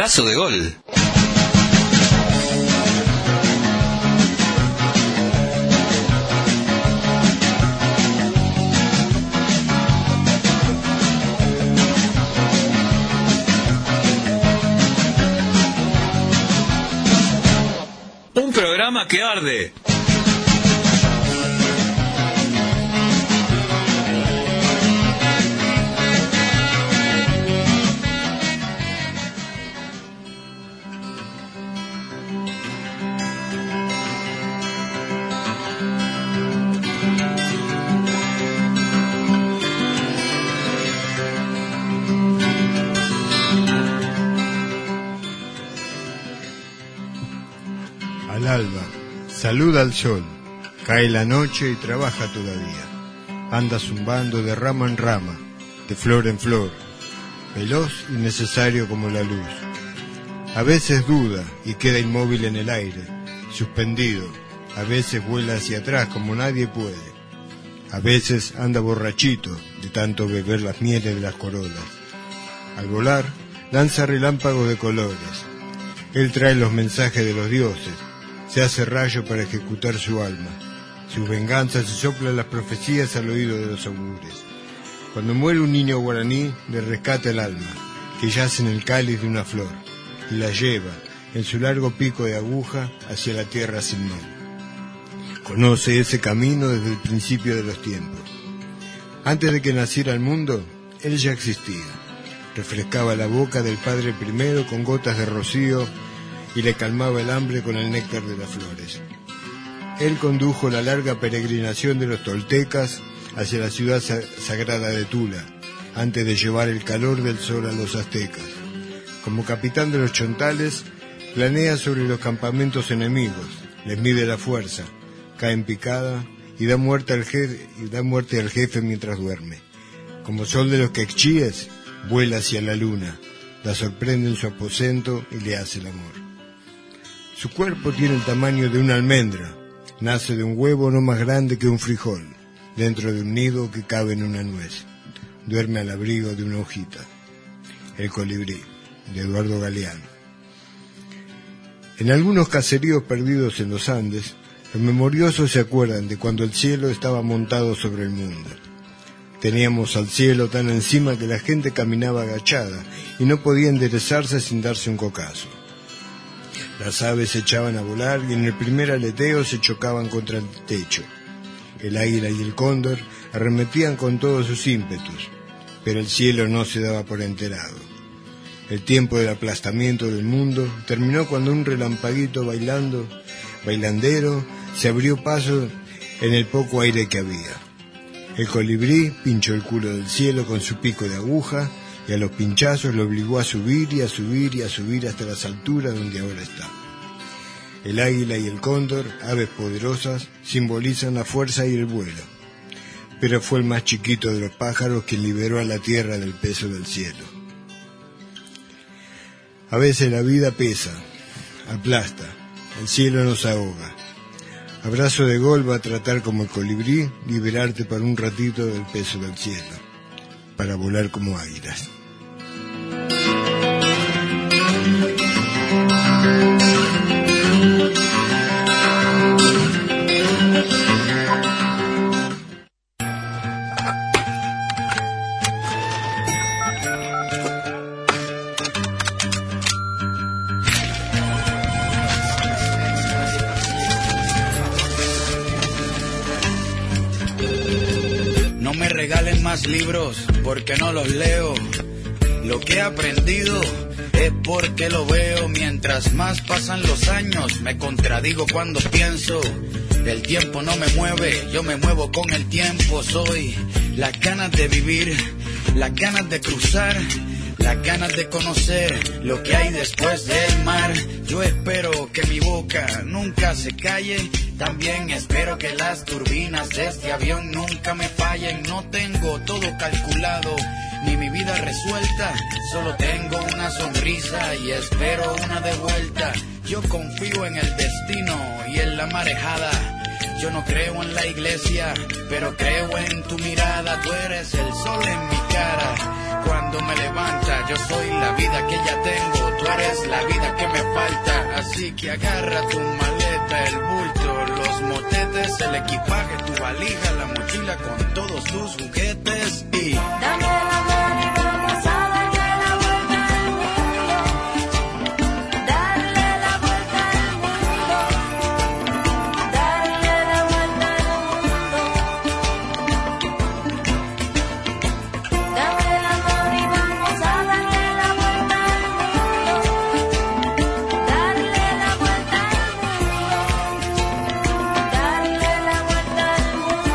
Abrazo de Gol. Un programa que arde. Al alba, saluda al sol, cae la noche y trabaja todavía. Anda zumbando de rama en rama, de flor en flor, veloz y necesario como la luz. A veces duda y queda inmóvil en el aire, suspendido. A veces vuela hacia atrás como nadie puede. A veces anda borrachito de tanto beber las mieles de las corolas. Al volar, lanza relámpagos de colores. Él trae los mensajes de los dioses. Se hace rayo para ejecutar su alma. Sus venganzas se soplan las profecías al oído de los augures. Cuando muere un niño guaraní, le rescata el alma, que yace en el cáliz de una flor, y la lleva, en su largo pico de aguja, hacia la tierra sin mal. Conoce ese camino desde el principio de los tiempos. Antes de que naciera el mundo, él ya existía. Refrescaba la boca del Padre primero con gotas de rocío, y le calmaba el hambre con el néctar de las flores. Él condujo la larga peregrinación de los toltecas hacia la ciudad sagrada de Tula, antes de llevar el calor del sol a los aztecas. Como capitán de los chontales, planea sobre los campamentos enemigos, les mide la fuerza, cae en picada y da muerte al jefe mientras duerme. Como sol de los quechíes, vuela hacia la luna, la sorprende en su aposento y le hace el amor. Su cuerpo tiene el tamaño de una almendra, nace de un huevo no más grande que un frijol, dentro de un nido que cabe en una nuez. Duerme al abrigo de una hojita. El colibrí, de Eduardo Galeano. En algunos caseríos perdidos en los Andes, los memoriosos se acuerdan de cuando el cielo estaba montado sobre el mundo. Teníamos al cielo tan encima que la gente caminaba agachada y no podía enderezarse sin darse un cocazo. Las aves se echaban a volar y en el primer aleteo se chocaban contra el techo. El águila y el cóndor arremetían con todos sus ímpetus, pero el cielo no se daba por enterado. El tiempo del aplastamiento del mundo terminó cuando un relampaguito bailandero, se abrió paso en el poco aire que había. El colibrí pinchó el culo del cielo con su pico de aguja y a los pinchazos lo obligó a subir y a subir y a subir hasta las alturas donde ahora está. El águila y el cóndor, aves poderosas, simbolizan la fuerza y el vuelo. Pero fue el más chiquito de los pájaros quien liberó a la tierra del peso del cielo. A veces la vida pesa, aplasta, el cielo nos ahoga. Abrazo de Gol va a tratar como el colibrí, liberarte para un ratito del peso del cielo, para volar como águilas. No me regalen más libros porque no los leo. Lo que he aprendido es porque lo veo. Mientras más pasan los años me contradigo cuando pienso. El tiempo no me mueve, yo me muevo con el tiempo. Soy las ganas de vivir, las ganas de cruzar, las ganas de conocer lo que hay después del mar. Yo espero que mi boca nunca se calle. También espero que las turbinas de este avión nunca me fallen. No tengo todo calculado, ni mi vida resuelta. Solo tengo una sonrisa y espero una de vuelta. Yo confío en el destino y en la marejada. Yo no creo en la iglesia, pero creo en tu mirada. Tú eres el sol en mi cara. Cuando me levanta, yo soy la vida que ya tengo. Tú eres la vida que me falta. Así que agarra tu maleta, el bulto, los motetes, el equipaje, tu valija, la mochila con todos tus juguetes y... dame la mano y vamos a darle la vuelta al mundo. Darle la vuelta al mundo. Darle la vuelta al mundo. Dame la mano y vamos a darle la vuelta al mundo. Darle la vuelta al mundo. Darle la vuelta al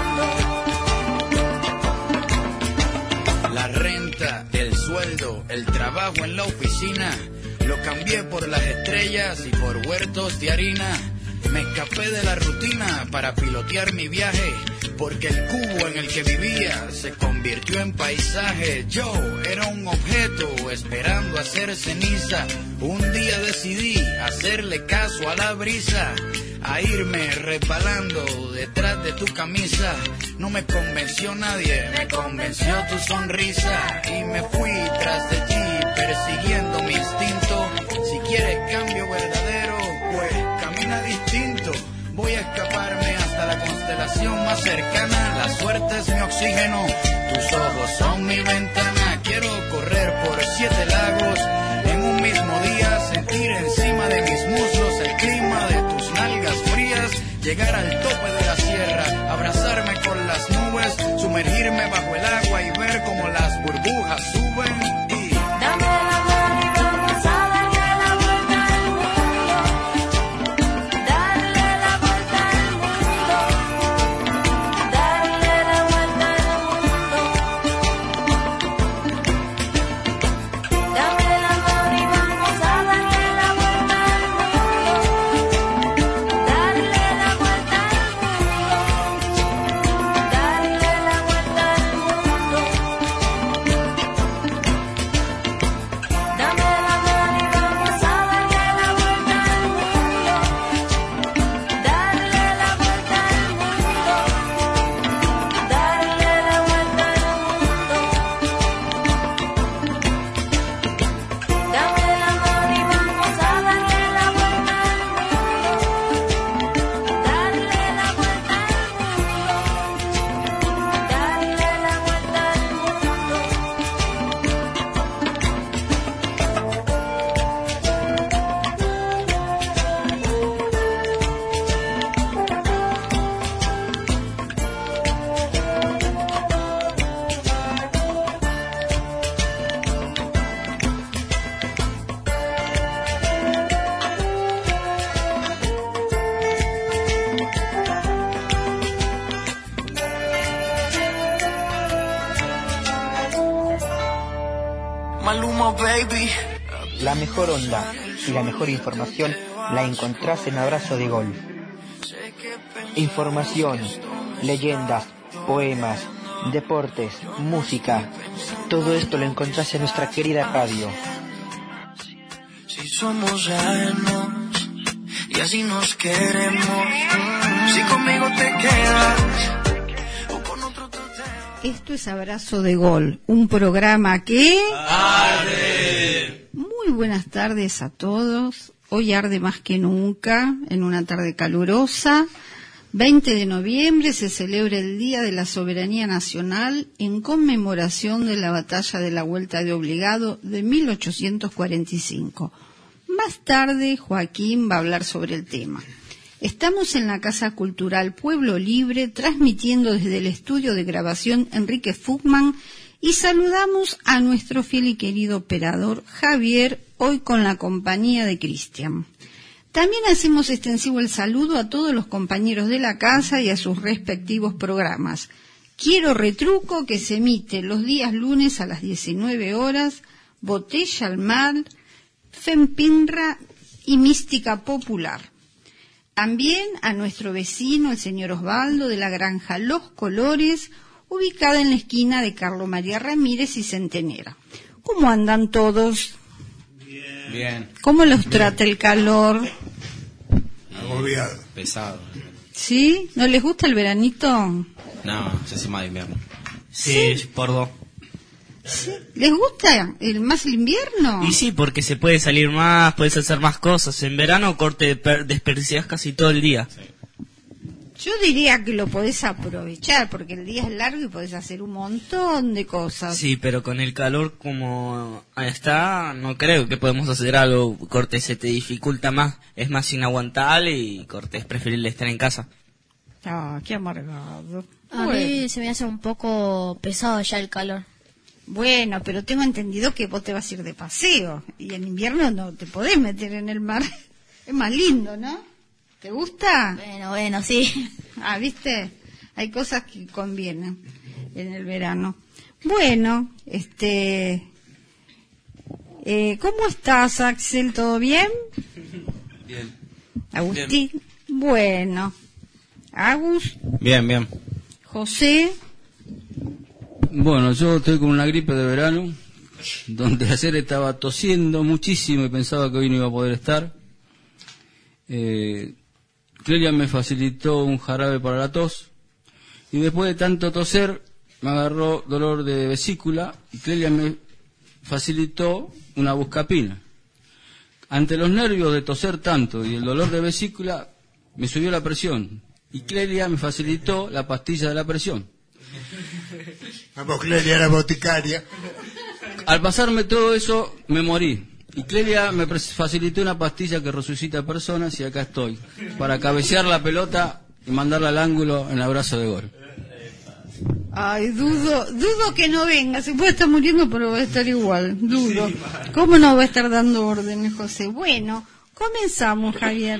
mundo. La renta, el sueldo, el trabajo en la oficina, lo cambié por las estrellas y por huertos de harina. Me escapé de la rutina para pilotear mi viaje, porque el cubo en el que vivía se convirtió en paisaje. Yo era un objeto esperando a ser ceniza. Un día decidí hacerle caso a la brisa, a irme resbalando detrás de tu camisa. No me convenció nadie, me convenció tu sonrisa, y me fui tras de ti persiguiendo mi instinto. Si quieres cambio verdadero, pues camina distinto. Voy a escaparme hasta la constelación más cercana. La suerte es mi oxígeno, tus ojos son mi ventana. Quiero correr por 7 lagos en un mismo día, sentir encima de mis muslos el clima de tus nalgas frías, llegar al tope de la sierra, abrazarme con las nubes, sumergirme bajo el agua y ver cómo las burbujas suben y... dame la mano y vamos a darle la vuelta al mundo. Darle la vuelta al mundo. Darle la vuelta al mundo. Dame la mano y vamos a darle la vuelta al mundo. Darle la vuelta al mundo. Darle la vuelta al mundo. Dame la mano y vamos a darle la vuelta al mundo. Darle la vuelta al mundo. Darle la vuelta al mundo. Dame la mano y vamos a darle la vuelta al mundo. Darle la vuelta al mundo. Darle la vuelta al Maluma, baby. La mejor onda y la mejor información la encontrás en Abrazo de Gol. Información, leyendas, poemas, deportes, música. Todo esto lo encontrás en nuestra querida radio. Si somos ajenos y así nos queremos, si conmigo te quedas o con otro tú te vas. Esto es Abrazo de Gol, un programa que... ¡Arde! Muy buenas tardes a todos. Hoy arde más que nunca, en una tarde calurosa. 20 de noviembre se celebra el Día de la Soberanía Nacional en conmemoración de la Batalla de la Vuelta de Obligado de 1845. Más tarde, Joaquín va a hablar sobre el tema. Estamos en la Casa Cultural Pueblo Libre, transmitiendo desde el estudio de grabación Enrique Fugman, y saludamos a nuestro fiel y querido operador Javier, hoy con la compañía de Cristian. También hacemos extensivo el saludo a todos los compañeros de la casa y a sus respectivos programas. Quiero Retruco, que se emite los días lunes a las 19 horas, Botella al Mar, Fempinra y Mística Popular. También a nuestro vecino, el señor Osvaldo, de la granja Los Colores, ubicada en la esquina de Carlos María Ramírez y Centenera. ¿Cómo andan todos? Bien. ¿Cómo los trata el calor? Agobiado. Pesado. ¿Sí? ¿No les gusta el veranito? No, se hace más de invierno. Sí, por dos. ¿Sí? ¿Les gusta más el invierno? Y sí, porque se puede salir más, puedes hacer más cosas. En verano desperdicias casi todo el día. Yo diría que lo podés aprovechar, porque el día es largo y podés hacer un montón de cosas. Sí, pero con el calor como está, no creo que podemos hacer algo. Corte, se te dificulta más, es más inaguantable y corte, es preferible estar en casa. Ah, qué amargado. A mí se me hace un poco pesado ya el calor. Bueno, pero tengo entendido que vos te vas a ir de paseo y en invierno no te podés meter en el mar. Es más lindo, ¿no? ¿Te gusta? Bueno, sí. Ah, ¿viste? Hay cosas que convienen en el verano. Bueno, ¿cómo estás, Axel? ¿Todo bien? Bien. Agustín. Bien. Bueno. Agus. Bien. José. Bueno, yo estoy con una gripe de verano, donde ayer estaba tosiendo muchísimo y pensaba que hoy no iba a poder estar. Clelia me facilitó un jarabe para la tos y después de tanto toser me agarró dolor de vesícula y Clelia me facilitó una buscapina. Ante los nervios de toser tanto y el dolor de vesícula me subió la presión y Clelia me facilitó la pastilla de la presión. Vamos, Clelia era boticaria. Al pasarme todo eso me morí. Y Clelia me facilitó una pastilla que resucita personas y acá estoy, para cabecear la pelota y mandarla al ángulo en abrazo de gol. Ay, dudo que no venga, se puede estar muriendo pero va a estar igual, dudo. ¿Cómo no va a estar dando órdenes, José? Bueno, comenzamos, Javier.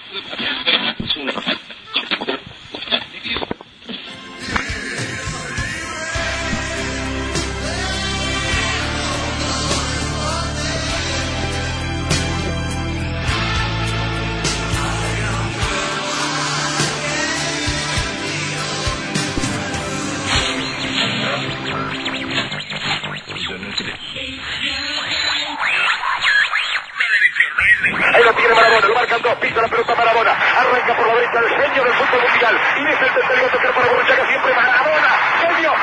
Ahí lo tiene Maradona, lo marcan dos, pisa la pelota Maradona, arranca por la derecha el genio del fútbol mundial, y es el tercero a tocar para Borruchaga siempre Maradona, genio,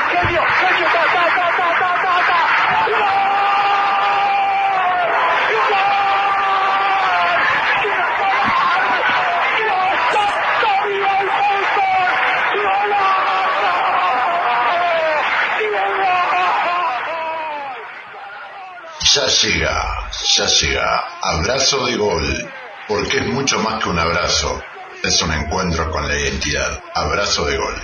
Ya llega, abrazo de gol, porque es mucho más que un abrazo, es un encuentro con la identidad, abrazo de gol.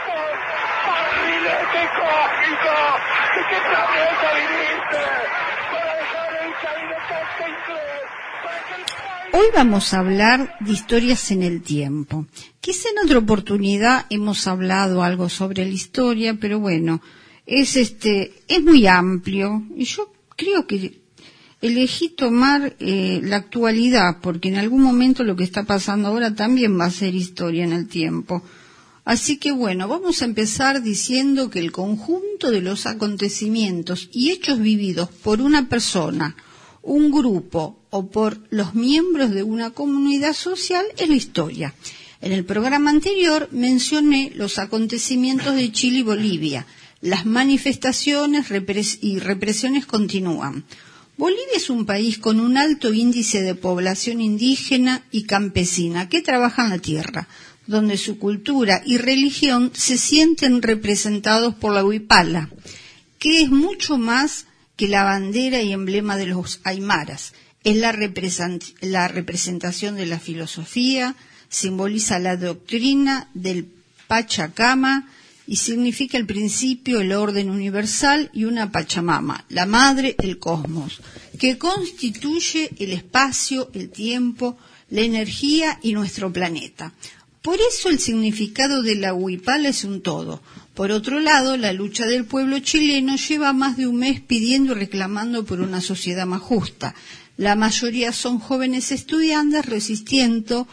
Hoy vamos a hablar de historias en el tiempo. Quizá en otra oportunidad hemos hablado algo sobre la historia, pero bueno, es muy amplio y yo creo que elegí tomar la actualidad, porque en algún momento lo que está pasando ahora también va a ser historia en el tiempo. Así que bueno, vamos a empezar diciendo que el conjunto de los acontecimientos y hechos vividos por una persona, un grupo o por los miembros de una comunidad social es la historia. En el programa anterior mencioné los acontecimientos de Chile y Bolivia. Las manifestaciones y represiones continúan. Bolivia es un país con un alto índice de población indígena y campesina que trabaja en la tierra, donde su cultura y religión se sienten representados por la huipala, que es mucho más que la bandera y emblema de los aymaras. Es la representación de la filosofía, simboliza la doctrina del Pachacama y significa el principio, el orden universal y una Pachamama, la madre, el cosmos, que constituye el espacio, el tiempo, la energía y nuestro planeta. Por eso el significado de la huipala es un todo. Por otro lado, la lucha del pueblo chileno lleva más de un mes pidiendo y reclamando por una sociedad más justa. La mayoría son jóvenes estudiantes resistiendo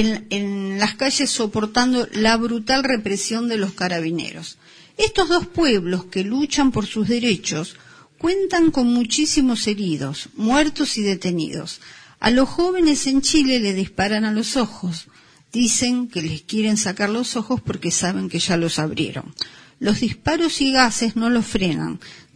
en las calles, soportando la brutal represión de los carabineros. Estos dos pueblos que luchan por sus derechos cuentan con muchísimos heridos, muertos y detenidos. A los jóvenes en Chile le disparan a los ojos. Dicen que les quieren sacar los ojos porque saben que ya los abrieron. Los disparos y gases no los frenan.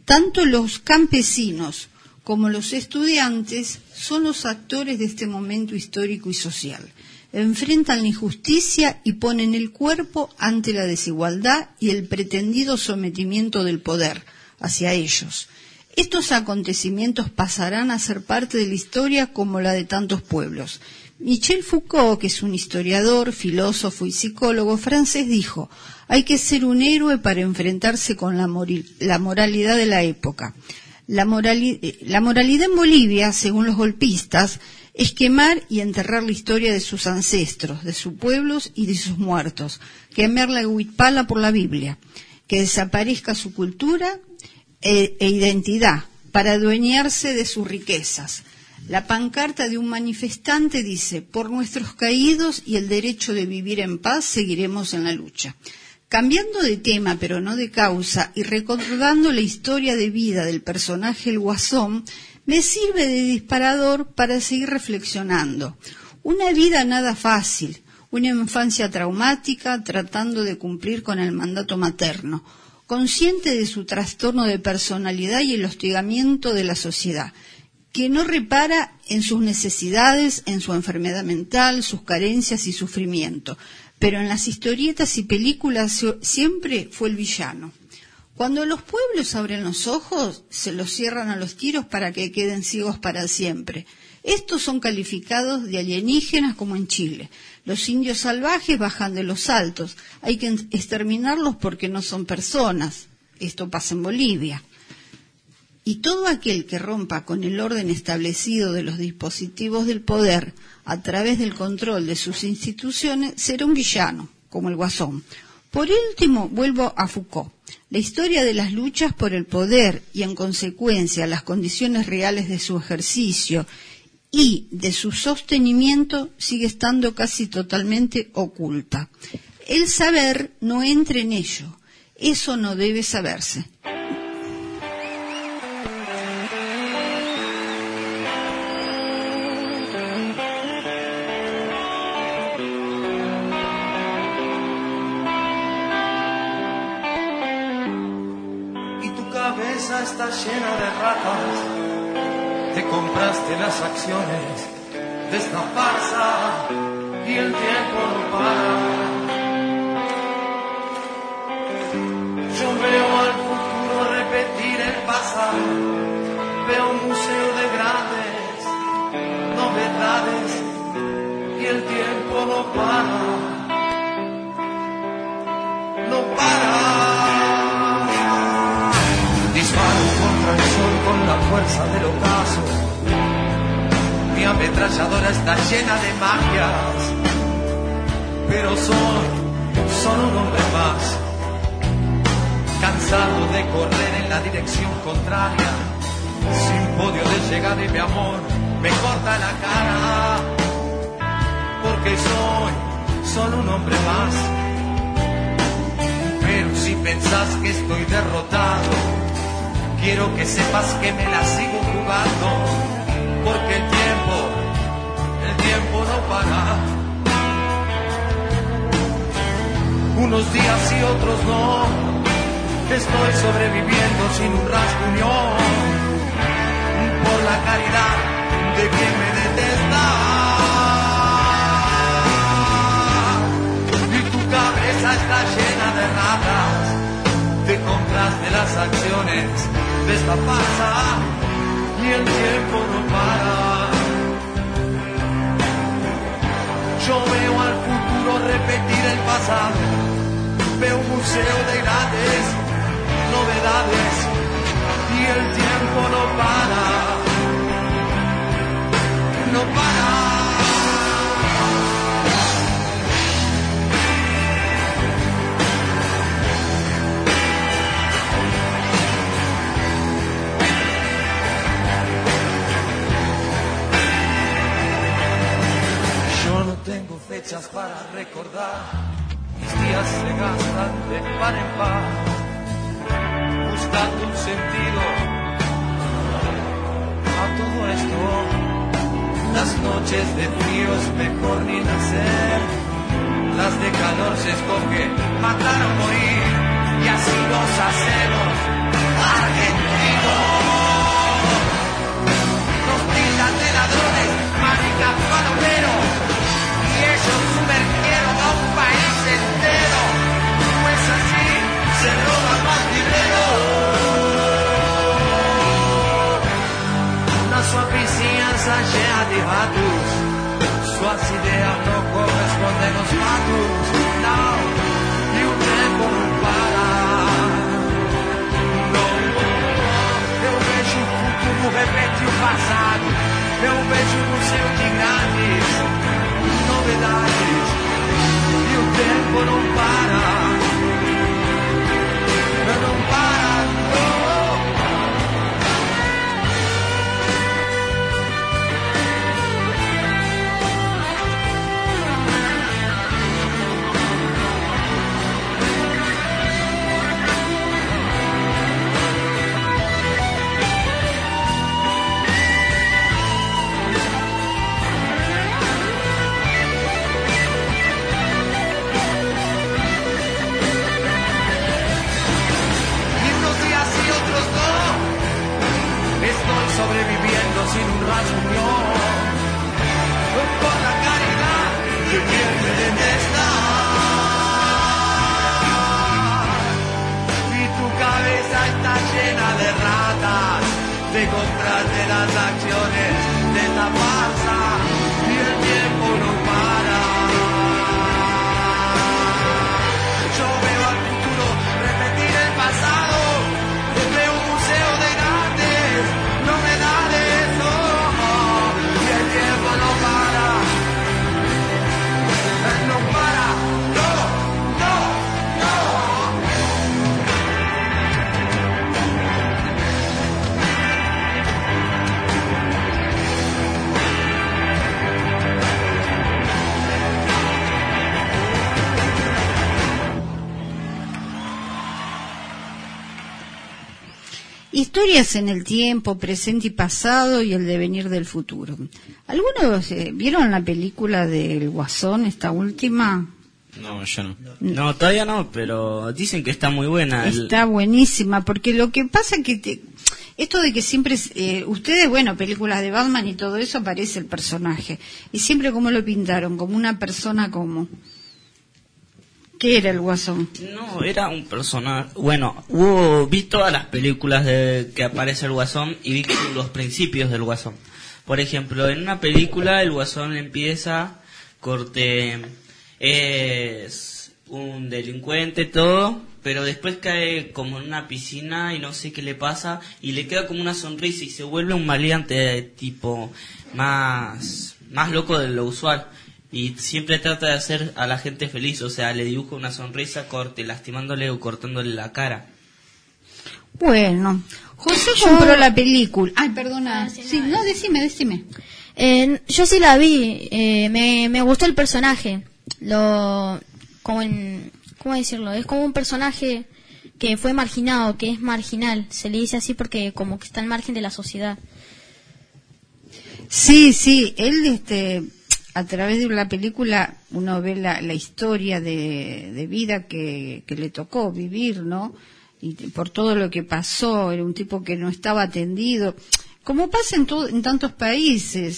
Tanto los campesinos como los estudiantes son los actores de este momento histórico y social. Enfrentan la injusticia y ponen el cuerpo ante la desigualdad y el pretendido sometimiento del poder hacia ellos. Estos acontecimientos pasarán a ser parte de la historia como la de tantos pueblos. Michel Foucault, que es un historiador, filósofo y psicólogo francés, dijo: hay que ser un héroe para enfrentarse con la moralidad de la época. La moralidad en Bolivia, según los golpistas, es quemar y enterrar la historia de sus ancestros, de sus pueblos y de sus muertos, quemar la huipala por la Biblia, que desaparezca su cultura e identidad para adueñarse de sus riquezas. La pancarta de un manifestante dice: por nuestros caídos y el derecho de vivir en paz seguiremos en la lucha. Cambiando de tema, pero no de causa, y recordando la historia de vida del personaje El Guasón, me sirve de disparador para seguir reflexionando. Una vida nada fácil, una infancia traumática tratando de cumplir con el mandato materno, consciente de su trastorno de personalidad y el hostigamiento de la sociedad, que no repara en sus necesidades, en su enfermedad mental, sus carencias y sufrimiento, pero en las historietas y películas siempre fue el villano. Cuando los pueblos abren los ojos, se los cierran a los tiros para que queden ciegos para siempre. Estos son calificados de alienígenas como en Chile. Los indios salvajes bajan de los altos. Hay que exterminarlos porque no son personas. Esto pasa en Bolivia. Y todo aquel que rompa con el orden establecido de los dispositivos del poder a través del control de sus instituciones será un villano, como el Guasón. Por último, vuelvo a Foucault. La historia de las luchas por el poder y, en consecuencia, las condiciones reales de su ejercicio y de su sostenimiento sigue estando casi totalmente oculta. El saber no entra en ello. Eso no debe saberse. Está llena de ratas, te compraste las acciones de esta farsa y el tiempo no para. Yo veo al futuro repetir el pasado, veo un museo de grandes novedades y el tiempo no para, no para. Disparo contra el sol con la fuerza del ocaso. Mi ametralladora está llena de magias, pero soy un hombre más, cansado de correr en la dirección contraria, sin podio de llegada y mi amor me corta la cara, porque soy solo un hombre más. Pero si pensás que estoy derrotado, quiero que sepas que me la sigo jugando, porque el tiempo no para. Unos días y otros no, estoy sobreviviendo sin un rasguño, por la caridad de quien me detesta. Y tu cabeza está llena de ratas, te compraste las acciones de esta farsa y el tiempo no para. Yo veo al futuro repetir el pasado, veo un museo de grandes novedades y el tiempo no para, no para. Tengo fechas para recordar, mis días se gastan de par en par, buscando un sentido a todo esto. Las noches de frío es mejor ni nacer, las de calor se escoge matar o morir, y así nos hacemos. ¡Ay! argentino. Nos tildan de ladrones, maricas, palomeros, y ellos sumergieron a un país entero. Pues así se roba más dinero. Una sua vizinhança cheia de ratos, suas ideias não correspondem aos fatos, não, e o tempo não para. Não, eu vejo o futuro repetir o passado, eu vejo um museu de grandes novidades, e o tempo não para. Não para, não. Sobreviviendo sin un rasguñón, por la caridad que quieren estar. Y tu cabeza está llena de ratas, de comprarte las acciones de esta farsa, y el tiempo no para. Yo veo al futuro repetir el pasado, veo un museo de grandes novedades, oh, y el tiempo no para, no para, no, no, no. Historias en el tiempo, presente y pasado y el devenir del futuro. ¿Algunos vieron la película del Guasón, esta última? No, yo no. No, todavía no, pero dicen que está muy buena. Está buenísima, porque lo que pasa que esto de que siempre, ustedes, bueno, películas de Batman y todo eso, aparece el personaje. Y siempre como lo pintaron, como una persona como... ¿Qué era el Guasón? No, era un personaje... Bueno, vi todas las películas que aparece el Guasón y vi los principios del Guasón. Por ejemplo, en una película el Guasón empieza, es un delincuente, todo, pero después cae como en una piscina y no sé qué le pasa y le queda como una sonrisa y se vuelve un maleante tipo más loco de lo usual. Y siempre trata de hacer a la gente feliz, o sea, le dibuja una sonrisa, lastimándole o cortándole la cara. Bueno, José compró la película. Ay, perdona. Sí, no, decime. Yo sí la vi, me gustó el personaje. ¿Cómo decirlo? Es como un personaje que fue marginado, que es marginal. Se le dice así porque como que está al margen de la sociedad. Sí, él a través de la película uno ve la historia de vida que le tocó vivir, ¿no? Y por todo lo que pasó, era un tipo que no estaba atendido, como pasa en tantos países.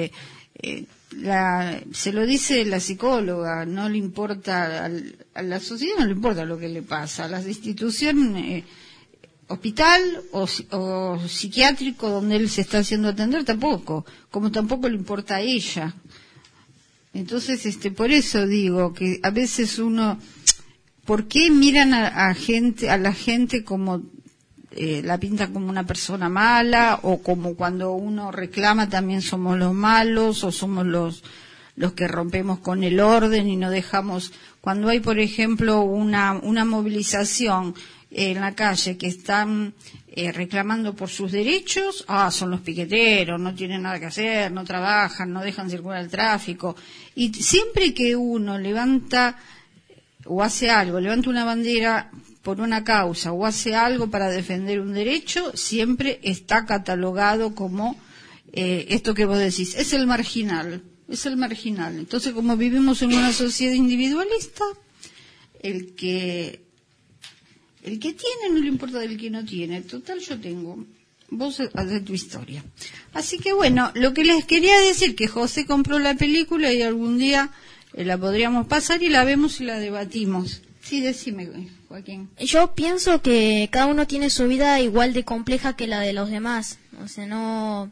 Se lo dice la psicóloga, no le importa a la sociedad, no le importa lo que le pasa, a las instituciones, hospital o psiquiátrico donde él se está haciendo atender tampoco, como tampoco le importa a ella. Entonces, por eso digo que a veces uno, ¿por qué miran a la gente como la pintan como una persona mala, o como cuando uno reclama también somos los malos, o somos los que rompemos con el orden y no dejamos? Cuando hay, por ejemplo, una movilización en la calle que están reclamando por sus derechos, son los piqueteros, no tienen nada que hacer, no trabajan, no dejan circular el tráfico. Y siempre que uno levanta o hace algo, levanta una bandera por una causa o hace algo para defender un derecho, siempre está catalogado como esto que vos decís, es el marginal. Entonces, como vivimos en una sociedad individualista, el que El que tiene no le importa del que no tiene. Total, yo tengo. Vos haces tu historia. Así que bueno, lo que les quería decir, que José compró la película y algún día la podríamos pasar y la vemos y la debatimos. Sí, decime, Joaquín. Yo pienso que cada uno tiene su vida igual de compleja que la de los demás. O sea, no...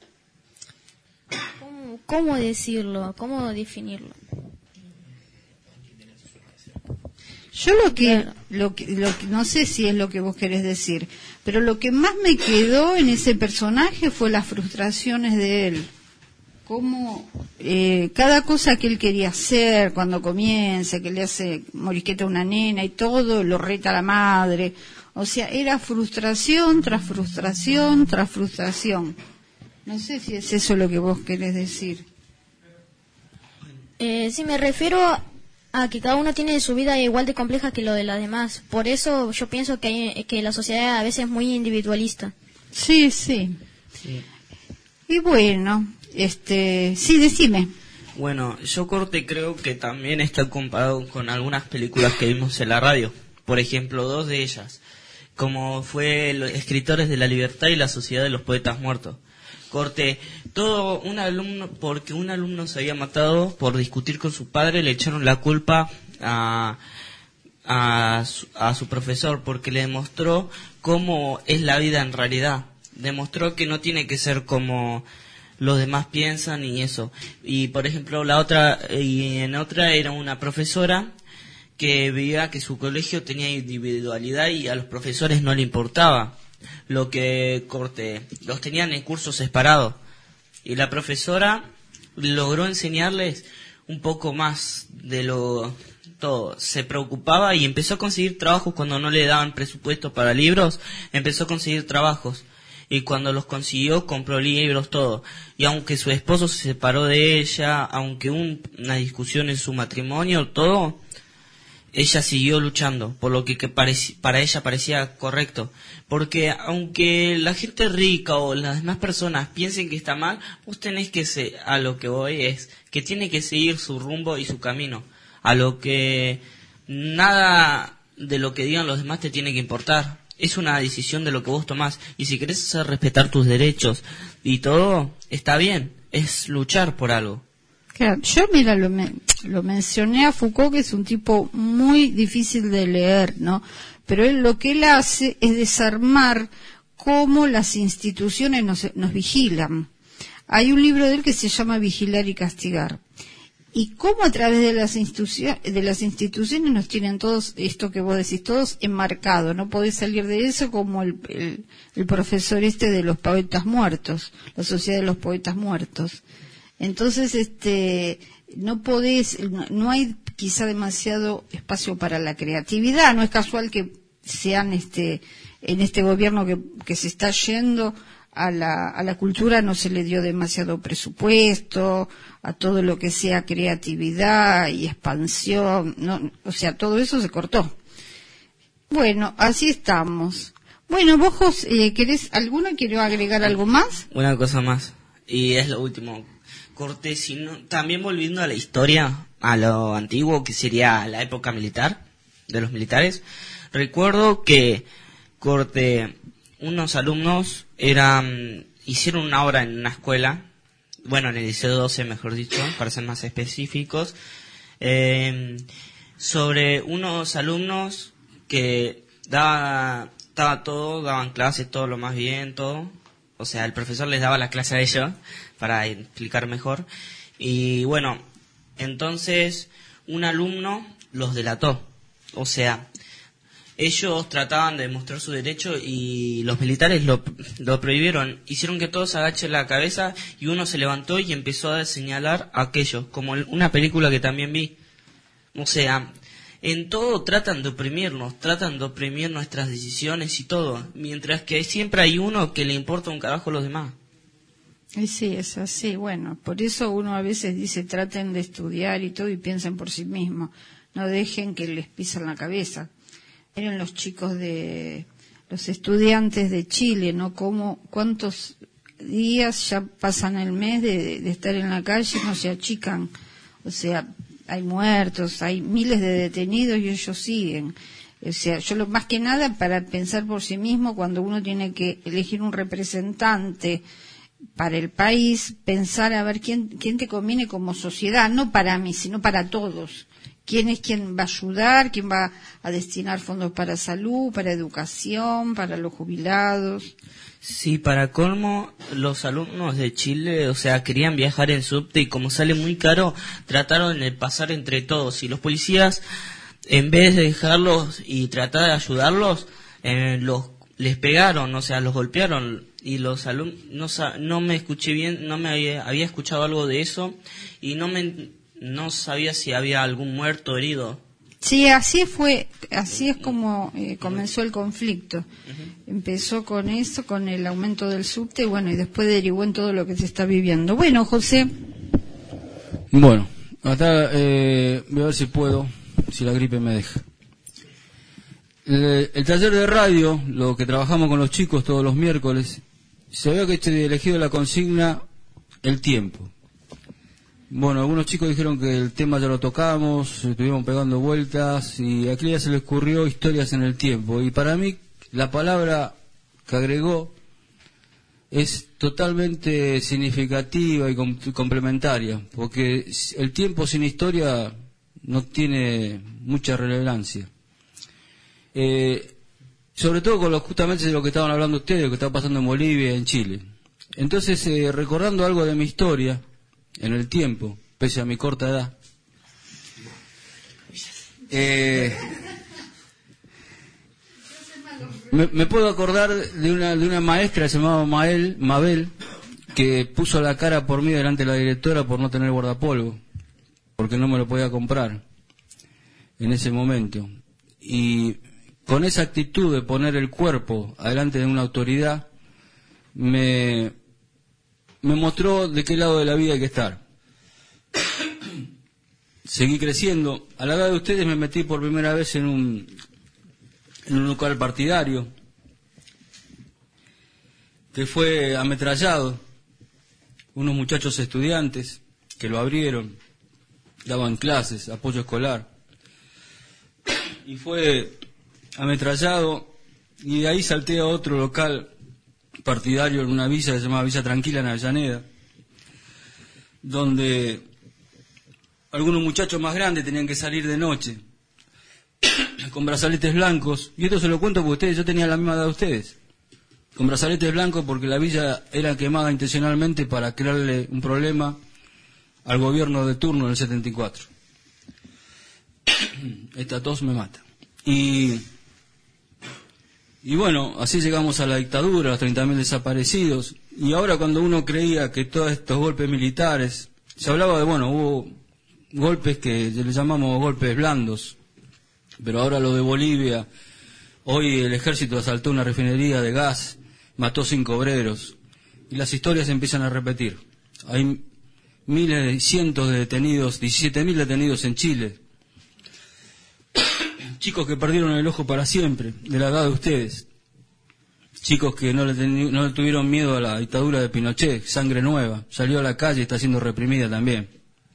¿Cómo decirlo? ¿Cómo definirlo? Yo lo que no sé si es lo que vos querés decir, pero lo que más me quedó en ese personaje fue las frustraciones de él. Cómo cada cosa que él quería hacer cuando comienza, que le hace morisqueta a una nena y todo, lo reta a la madre. O sea, era frustración tras frustración tras frustración. No sé si es eso lo que vos querés decir. Sí, me refiero a que cada uno tiene su vida igual de compleja que lo de las demás. Por eso yo pienso que la sociedad a veces es muy individualista. Sí. Y bueno, sí, decime. Bueno, yo corte creo que también está comparado con algunas películas que vimos en la radio. Por ejemplo, 2 de ellas, como fue Los Escritores de la Libertad y La Sociedad de los Poetas Muertos. Corte, todo un alumno, porque un alumno se había matado por discutir con su padre, le echaron la culpa a su profesor, porque le demostró cómo es la vida en realidad. Demostró que no tiene que ser como los demás piensan y eso. Y por ejemplo, en otra era una profesora que veía que su colegio tenía individualidad y a los profesores no le importaba lo que los tenían en cursos separados, y la profesora logró enseñarles un poco más de lo todo. Se preocupaba y empezó a conseguir trabajos cuando no le daban presupuesto para libros, empezó a conseguir trabajos, y cuando los consiguió compró libros, todo. Y aunque su esposo se separó de ella, aunque una discusión en su matrimonio, todo, ella siguió luchando por lo que para ella parecía correcto. Porque aunque la gente rica o las demás personas piensen que está mal, vos tenés que a lo que voy es que tiene que seguir su rumbo y su camino. A lo que nada de lo que digan los demás te tiene que importar. Es una decisión de lo que vos tomás. Y si querés hacer respetar tus derechos y todo, está bien. Es luchar por algo. Claro, yo lo mencioné a Foucault, que es un tipo muy difícil de leer, ¿no? Pero lo que él hace es desarmar cómo las instituciones nos vigilan. Hay un libro de él que se llama Vigilar y Castigar. Y cómo a través de las instituciones nos tienen todos, esto que vos decís, todos enmarcados. No podés salir de eso, como el profesor de los poetas muertos, la Sociedad de los Poetas Muertos. Entonces, no hay quizá demasiado espacio para la creatividad. No es casual que sean en este gobierno que se está yendo a la cultura, no se le dio demasiado presupuesto, a todo lo que sea creatividad y expansión, no, o sea, todo eso se cortó. Bueno, así estamos. Bueno, vos, José, ¿quiero agregar algo más? Una cosa más, y es lo último. Corte, también volviendo a la historia, a lo antiguo, que sería la época militar, de los militares. Recuerdo que, unos alumnos hicieron una obra en una escuela, bueno, en el Liceo 12, mejor dicho, para ser más específicos, sobre unos alumnos que daban clases, todo lo más bien, todo. O sea, el profesor les daba la clase a ellos para explicar mejor. Y bueno, entonces un alumno los delató. O sea, ellos trataban de demostrar su derecho y los militares lo prohibieron. Hicieron que todos agachen la cabeza y uno se levantó y empezó a señalar a aquellos, como una película que también vi. O sea, en todo tratan de oprimirnos, tratan de oprimir nuestras decisiones y todo, mientras que siempre hay uno que le importa un carajo a los demás. Sí, es así. Bueno, por eso uno a veces dice traten de estudiar y todo y piensen por sí mismos. No dejen que les pisen la cabeza. Miren los chicos los estudiantes de Chile, ¿no? Cuántos días ya pasan el mes de estar en la calle y no se achican. O sea, hay muertos, hay miles de detenidos y ellos siguen. O sea, yo más que nada para pensar por sí mismo, cuando uno tiene que elegir un representante para el país, pensar a ver quién te conviene como sociedad, no para mí, sino para todos. ¿Quién es quien va a ayudar? ¿Quién va a destinar fondos para salud, para educación, para los jubilados? Sí, para colmo, los alumnos de Chile, o sea, querían viajar en subte y como sale muy caro, trataron de pasar entre todos. Y los policías, en vez de dejarlos y tratar de ayudarlos, les pegaron, o sea, los golpearon. Y los alumnos, no me escuché bien, no me había escuchado algo de eso y no sabía si había algún muerto, herido. Sí, así es como comenzó el conflicto. Uh-huh. Empezó con eso, con el aumento del subte, y después derivó en todo lo que se está viviendo. Bueno, José. Bueno, acá voy a ver si la gripe me deja. El taller de radio, lo que trabajamos con los chicos todos los miércoles, se había elegido la consigna el tiempo. Bueno, algunos chicos dijeron que el tema ya lo tocamos, estuvimos pegando vueltas y a Clea se le ocurrió historias en el tiempo. Y para mí la palabra que agregó es totalmente significativa y complementaria, porque el tiempo sin historia no tiene mucha relevancia. Sobre todo justamente de lo que estaban hablando ustedes, de lo que está pasando en Bolivia y en Chile. Entonces, recordando algo de mi historia en el tiempo, pese a mi corta edad, me puedo acordar de una maestra que se llamaba Mabel, que puso la cara por mí delante de la directora por no tener guardapolvo, porque no me lo podía comprar en ese momento. Y con esa actitud de poner el cuerpo adelante de una autoridad, me mostró de qué lado de la vida hay que estar. Seguí creciendo. A la edad de ustedes me metí por primera vez en un local partidario que fue ametrallado. Unos muchachos estudiantes que lo abrieron, daban clases, apoyo escolar, y fue ametrallado, y de ahí salté a otro local partidario en una villa que se llamaba Villa Tranquila en Avellaneda, donde algunos muchachos más grandes tenían que salir de noche con brazaletes blancos, y esto se lo cuento porque yo tenía la misma edad de ustedes, con brazaletes blancos, porque la villa era quemada intencionalmente para crearle un problema al gobierno de turno en el 74. Esta tos me mata. Y bueno, así llegamos a la dictadura, a los 30.000 desaparecidos, y ahora cuando uno creía que todos estos golpes militares, se hablaba de, hubo golpes que le llamamos golpes blandos, pero ahora lo de Bolivia, hoy el ejército asaltó una refinería de gas, mató 5 obreros, y las historias se empiezan a repetir. Hay miles, cientos de detenidos, 17.000 detenidos en Chile, chicos que perdieron el ojo para siempre, de la edad de ustedes, chicos que no le tuvieron miedo a la dictadura de Pinochet, sangre nueva, salió a la calle y está siendo reprimida también.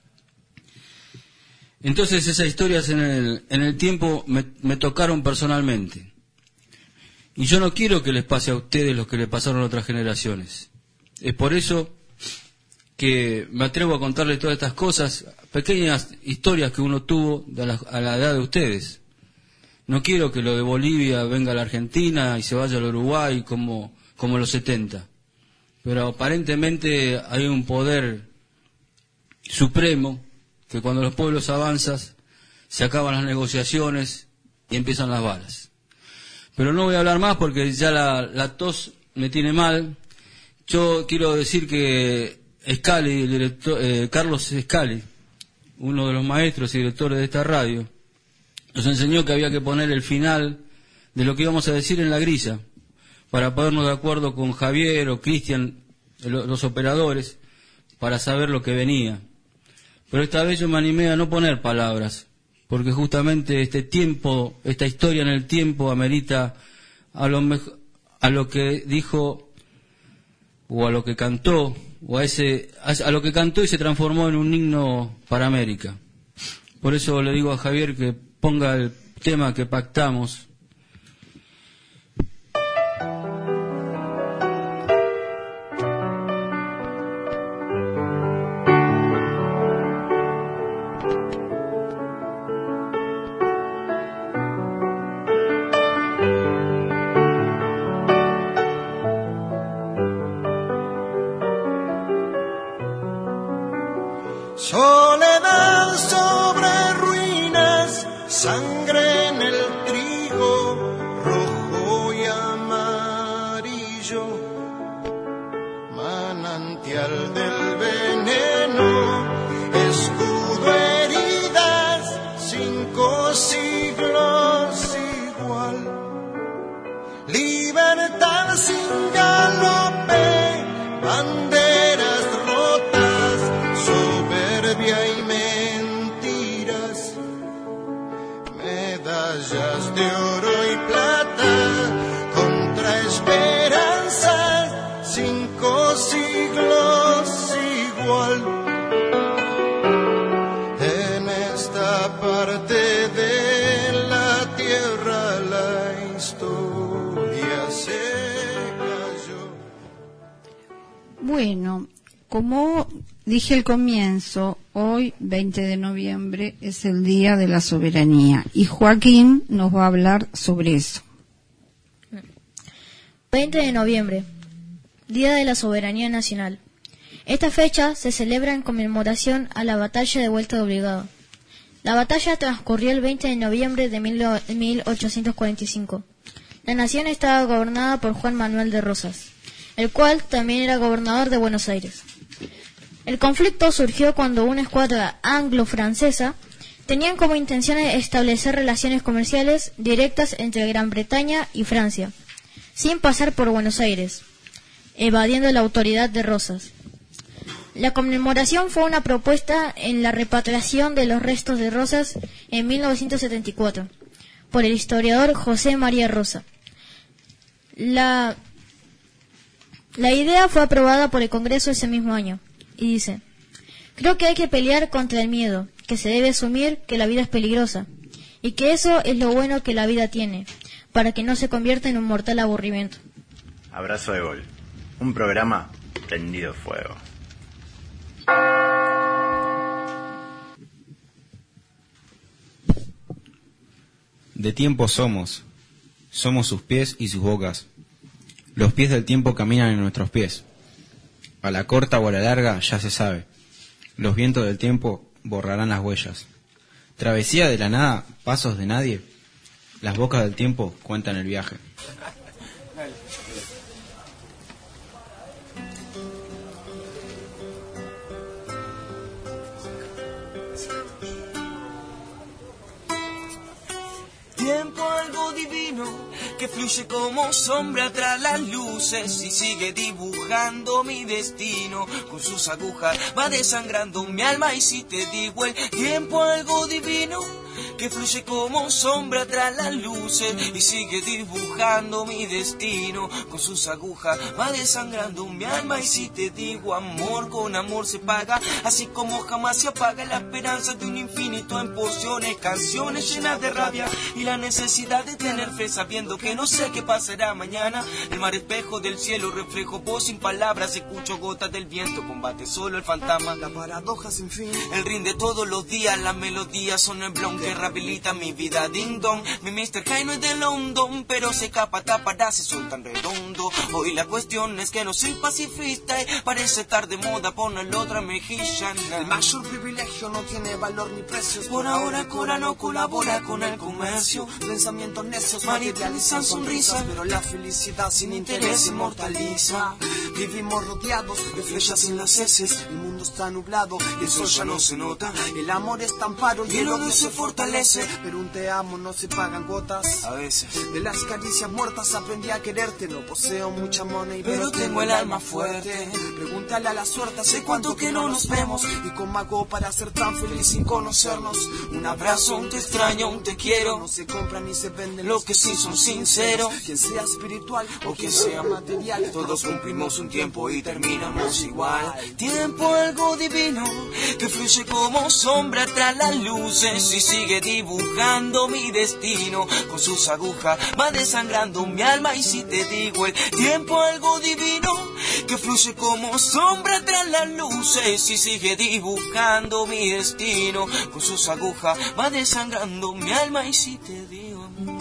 Entonces esas historias en el tiempo me tocaron personalmente, y yo no quiero que les pase a ustedes lo que le pasaron a otras generaciones. Es por eso que me atrevo a contarles todas estas cosas, pequeñas historias que uno tuvo a la edad de ustedes. No quiero que lo de Bolivia venga a la Argentina y se vaya al Uruguay como los 70. Pero aparentemente hay un poder supremo que cuando los pueblos avanzan se acaban las negociaciones y empiezan las balas. Pero no voy a hablar más porque ya la tos me tiene mal. Yo quiero decir que Carlos Scali, uno de los maestros y directores de esta radio, nos enseñó que había que poner el final de lo que íbamos a decir en la grilla, para ponernos de acuerdo con Javier o Cristian, los operadores, para saber lo que venía. Pero esta vez yo me animé a no poner palabras, porque justamente esta historia en el tiempo amerita a lo que dijo, o a lo que cantó, o a lo que cantó y se transformó en un himno para América. Por eso le digo a Javier que ponga tema que pactamos. Soledad sobre ruinas, sangre en el trigo, rojo y amarillo, manantial del veneno, escudo, heridas, 5 siglos igual, libertad sin galope, banderas rotas, soberbia y mentiras, medallas de oro y plata, contra esperanzas, 5 siglos igual. En esta parte de la tierra la historia se cayó. Bueno, como dije al comienzo, hoy, 20 de noviembre, es el Día de la Soberanía y Joaquín nos va a hablar sobre eso. 20 de noviembre, Día de la Soberanía Nacional. Esta fecha se celebra en conmemoración a la Batalla de Vuelta de Obligado. La batalla transcurrió el 20 de noviembre de 1845. La nación estaba gobernada por Juan Manuel de Rosas, el cual también era gobernador de Buenos Aires. El conflicto surgió cuando una escuadra anglo-francesa tenían como intención establecer relaciones comerciales directas entre Gran Bretaña y Francia, sin pasar por Buenos Aires, evadiendo la autoridad de Rosas. La conmemoración fue una propuesta en la repatriación de los restos de Rosas en 1974, por el historiador José María Rosa. La idea fue aprobada por el Congreso ese mismo año. Y dice: creo que hay que pelear contra el miedo, que se debe asumir que la vida es peligrosa, y que eso es lo bueno que la vida tiene, para que no se convierta en un mortal aburrimiento. Abrazo de Gol, un programa prendido fuego. De tiempo somos sus pies y sus bocas. Los pies del tiempo caminan en nuestros pies. A la corta o a la larga ya se sabe. Los vientos del tiempo borrarán las huellas. Travesía de la nada, pasos de nadie. Las bocas del tiempo cuentan el viaje. Tiempo algo divino que fluye como sombra tras las luces y sigue dibujando mi destino. Con sus agujas va desangrando mi alma y si te digo el tiempo algo divino que fluye como sombra tras las luces y sigue dibujando mi destino. Con sus agujas va desangrando mi alma y si te digo amor, con amor se paga, así como jamás se apaga la esperanza de un infinito en porciones, canciones llenas de rabia y la necesidad de tener fe sabiendo que no sé qué pasará mañana. El mar espejo del cielo, reflejo voz sin palabras, escucho gotas del viento, combate solo el fantasma, la paradoja sin fin, el rinde todos los días, las melodías son el blon que rehabilita mi vida, ding dong. Mi Mr. High no es de London, pero se capa, tapará, se sueltan redondo. Hoy la cuestión es que no soy pacifista y parece estar de moda poner la otra mejilla. El mayor privilegio no tiene valor ni precios. Por ahora Cora no colabora con el comercio. Pensamientos necios materializan sonrisas, pero la felicidad sin interés inmortaliza. Vivimos rodeados de flechas en las heces. El mundo está nublado y el sol ya no se nota. El amor es tan paro y el odio se fortalece, pero un te amo no se pagan gotas. A veces de las caricias muertas aprendí a quererte. No poseo mucha money, pero tengo el alma fuerte. Pregúntale a la suerte, hace cuánto que no nos vemos y cómo hago para ser tan feliz sin conocernos. Un abrazo, un te extraño, un te quiero, no se compran ni se venden los que sí son sinceros. Quien sea espiritual o quien sea material, todos cumplimos un tiempo y terminamos igual. Tiempo algo divino que fluye como sombra tras las luces y sigue sigue dibujando mi destino. Con sus agujas va desangrando mi alma. Y si te digo el tiempo algo divino, que fluye como sombra tras las luces y sigue dibujando mi destino. Con sus agujas va desangrando mi alma. Y si te digo amor.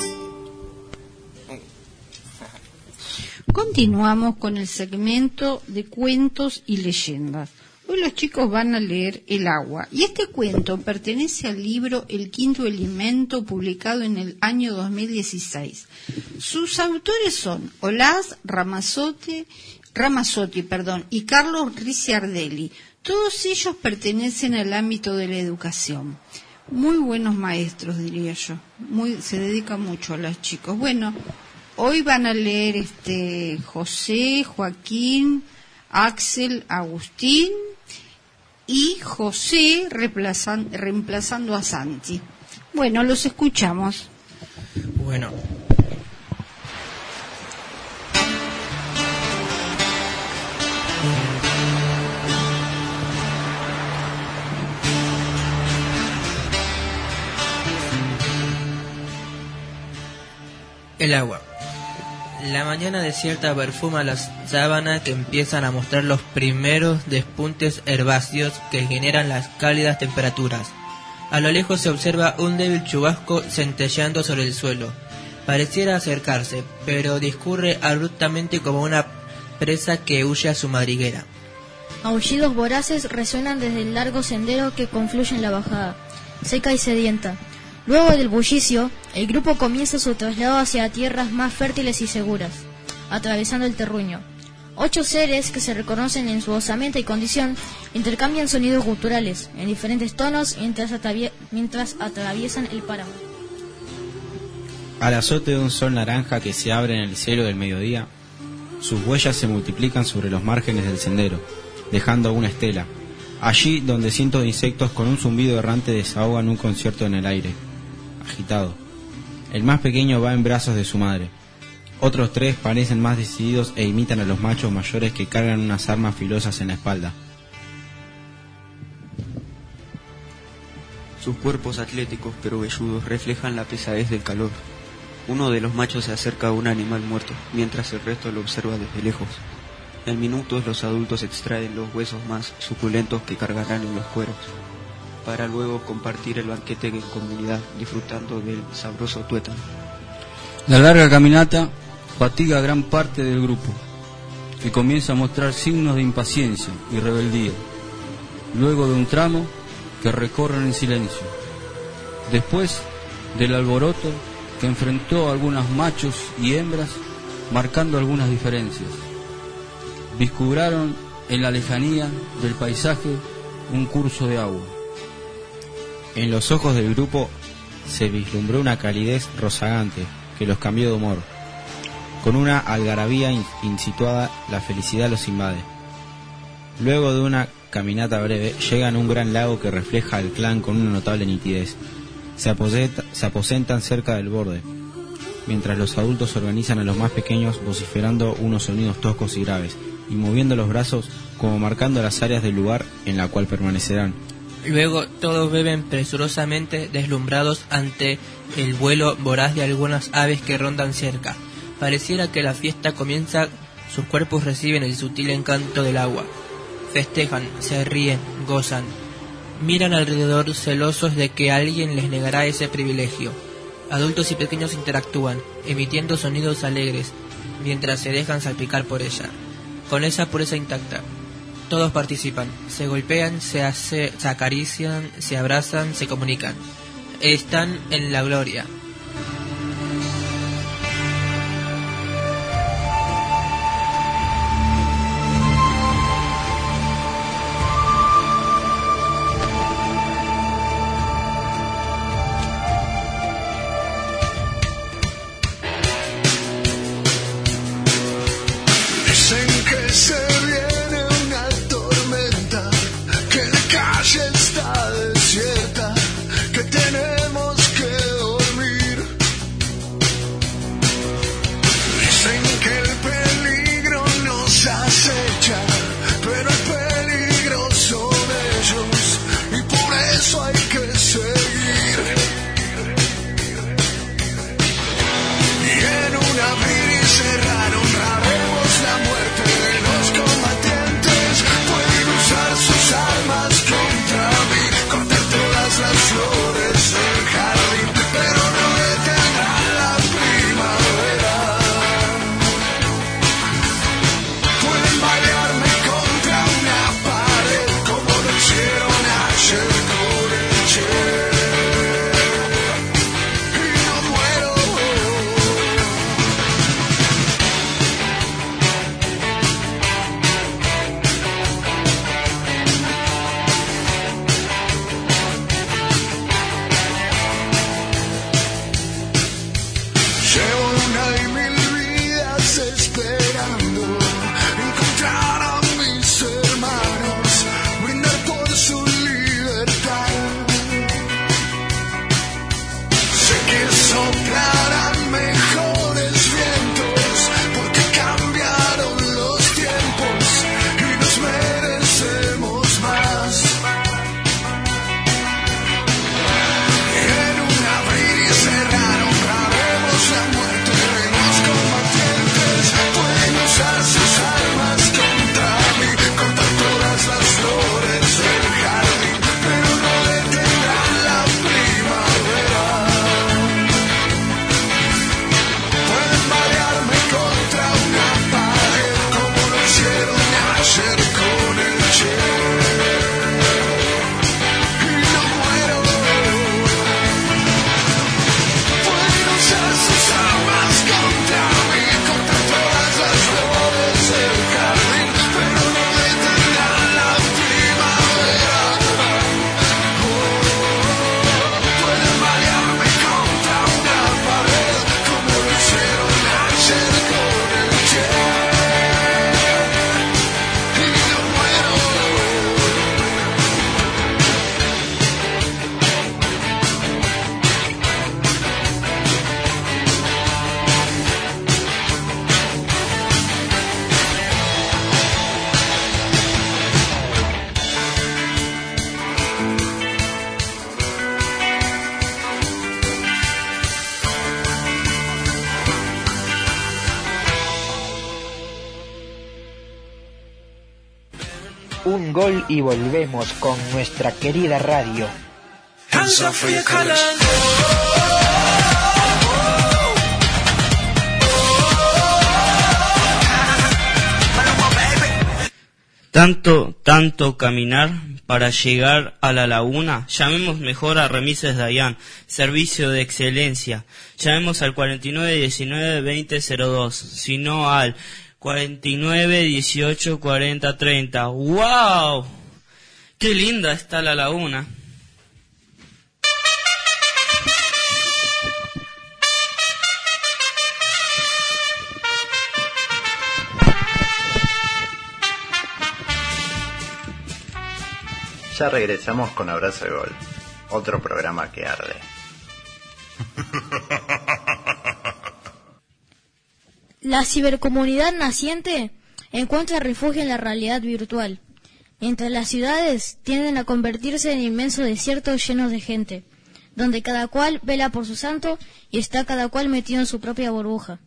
Continuamos con el segmento de cuentos y leyendas. Hoy los chicos van a leer El agua, y este cuento pertenece al libro El quinto elemento, publicado en el año 2016. Sus autores son Olaz Ramazzotti, y Carlos Ricciardelli. Todos ellos pertenecen al ámbito de la educación. Muy buenos maestros, diría yo. Se dedican mucho a los chicos. Bueno, hoy van a leer José, Joaquín, Axel, Agustín y José reemplazando a Santi. Bueno, los escuchamos. Bueno. El agua. La mañana desierta perfuma las sábanas que empiezan a mostrar los primeros despuntes herbáceos que generan las cálidas temperaturas. A lo lejos se observa un débil chubasco centelleando sobre el suelo. Pareciera acercarse, pero discurre abruptamente como una presa que huye a su madriguera. Aullidos voraces resuenan desde el largo sendero que confluye en la bajada, seca y sedienta. Luego del bullicio, el grupo comienza su traslado hacia tierras más fértiles y seguras, atravesando el terruño. 8 seres que se reconocen en su osamenta y condición intercambian sonidos guturales en diferentes tonos mientras atraviesan el páramo. Al azote de un sol naranja que se abre en el cielo del mediodía, sus huellas se multiplican sobre los márgenes del sendero, dejando una estela. Allí donde cientos de insectos con un zumbido errante desahogan un concierto en el aire agitado. El más pequeño va en brazos de su madre. Otros 3 parecen más decididos e imitan a los machos mayores que cargan unas armas filosas en la espalda. Sus cuerpos atléticos pero velludos reflejan la pesadez del calor. Uno de los machos se acerca a un animal muerto, mientras el resto lo observa desde lejos. En minutos los adultos extraen los huesos más suculentos que cargarán en los cueros, para luego compartir el banquete en comunidad, disfrutando del sabroso tuétano. La larga caminata fatiga a gran parte del grupo, que comienza a mostrar signos de impaciencia y rebeldía, luego de un tramo que recorren en silencio. Después del alboroto que enfrentó a algunos machos y hembras, marcando algunas diferencias, vislumbraron en la lejanía del paisaje un curso de agua. En los ojos del grupo se vislumbró una calidez rozagante que los cambió de humor. Con una algarabía insituada, la felicidad los invade. Luego de una caminata breve, llegan a un gran lago que refleja el clan con una notable nitidez. Se aposentan cerca del borde, mientras los adultos organizan a los más pequeños vociferando unos sonidos toscos y graves, y moviendo los brazos como marcando las áreas del lugar en la cual permanecerán. Luego todos beben presurosamente, deslumbrados ante el vuelo voraz de algunas aves que rondan cerca. Pareciera que la fiesta comienza, sus cuerpos reciben el sutil encanto del agua. Festejan, se ríen, gozan. Miran alrededor celosos de que alguien les negará ese privilegio. Adultos y pequeños interactúan, emitiendo sonidos alegres, mientras se dejan salpicar por ella, con esa pureza intacta. Todos participan, se golpean, se acarician, se abrazan, se comunican. Están en la gloria. Dicen que se viene una tormenta, que la calle está desierta, que tenemos que dormir. un gol y volvemos con nuestra querida radio. Hands up for your colors. Tanto caminar para llegar a la laguna. Llamemos mejor a Remises Dayan, servicio de excelencia. Llamemos al 4919-2002, sino al 4918-4030. ¡Wow! ¡Qué linda está la laguna! Ya regresamos con Abrazo de Gol, otro programa que arde. La cibercomunidad naciente encuentra refugio en la realidad virtual, mientras las ciudades tienden a convertirse en inmensos desiertos llenos de gente, donde cada cual vela por su santo y está cada cual metido en su propia burbuja.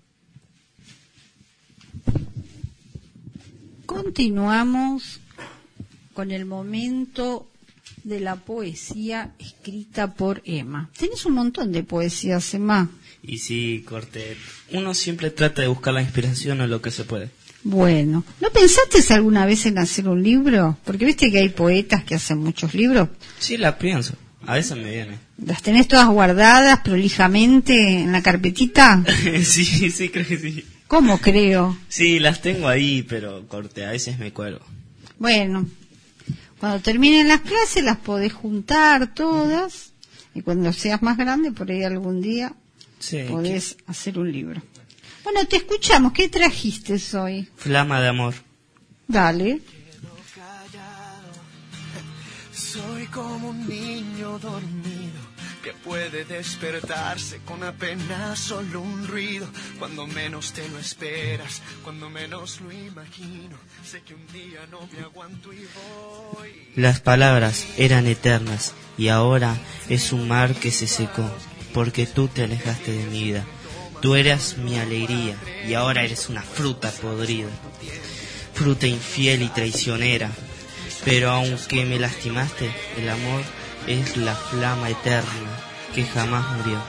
Continuamos con el momento de la poesía escrita por Emma. Tenés un montón de poesías, Emma. Y sí, Corte, uno siempre trata de buscar la inspiración en lo que se puede. Bueno, ¿no pensaste alguna vez en hacer un libro? Porque viste que hay poetas que hacen muchos libros. Sí, la pienso, a veces me viene. ¿Las tenés todas guardadas prolijamente en la carpetita? Sí, creo que sí. ¿Cómo creo? Sí, las tengo ahí, pero Corte, a veces me cuelgo. Bueno, cuando terminen las clases las podés juntar todas y cuando seas más grande, por ahí algún día, podés hacer un libro. Bueno, te escuchamos. ¿Qué trajiste hoy? Flama de amor. Dale. Soy como un niño dormido que puede despertarse con apenas solo un ruido. Cuando menos te lo esperas, cuando menos lo imagino, sé que un día no me aguanto y voy. Las palabras eran eternas y ahora es un mar que se secó, porque tú te alejaste de mi vida. Tú eras mi alegría y ahora eres una fruta podrida, fruta infiel y traicionera. Pero aunque me lastimaste, el amor es la flama eterna que jamás murió.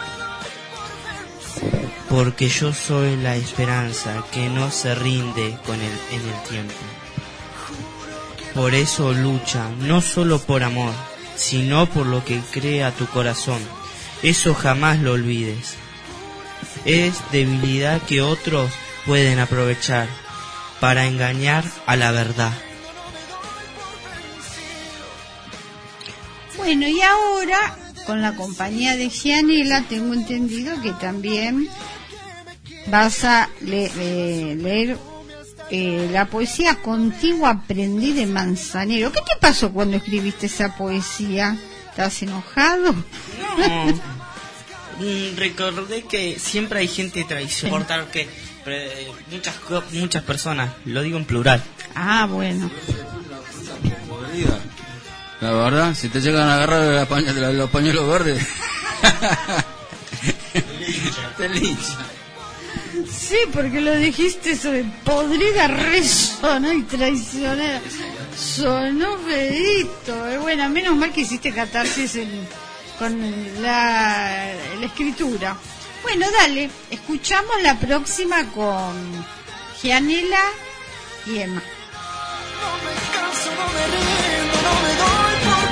Porque yo soy la esperanza que no se rinde en el tiempo. Por eso lucha, no solo por amor, sino por lo que crea tu corazón. Eso jamás lo olvides. Es debilidad que otros pueden aprovechar para engañar a la verdad. Bueno, y ahora, con la compañía de Gianella, tengo entendido que también vas a leer la poesía Contigo aprendí de Manzanero. ¿Qué te pasó cuando escribiste esa poesía? ¿Estabas enojado? No. Recordé que siempre hay gente traicionera, que muchas personas, lo digo en plural. Ah, bueno. La verdad, si te llegan a agarrar los pañuelos verdes, te linchan. Sí, porque lo dijiste sobre podrida, resonó y traicionera. Sonó feíto. Bueno, menos mal que hiciste catarsis con la escritura. Bueno, dale, escuchamos la próxima con Gianella y Emma. No me canso, no me rindo, no me doy por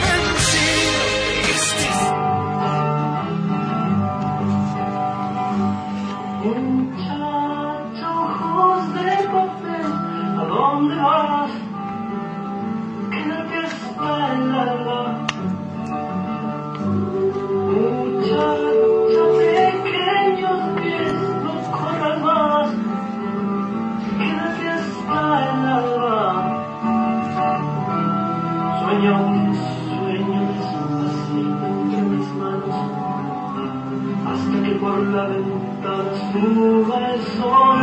vencido. Muchachos de papel, ¿a dónde vas? Quédate hasta el alba. Muchachos pequeños pies, no corras más. Quédate hasta el alba. Sueño despacito entre mis manos, hasta que por la ventana suba el sol.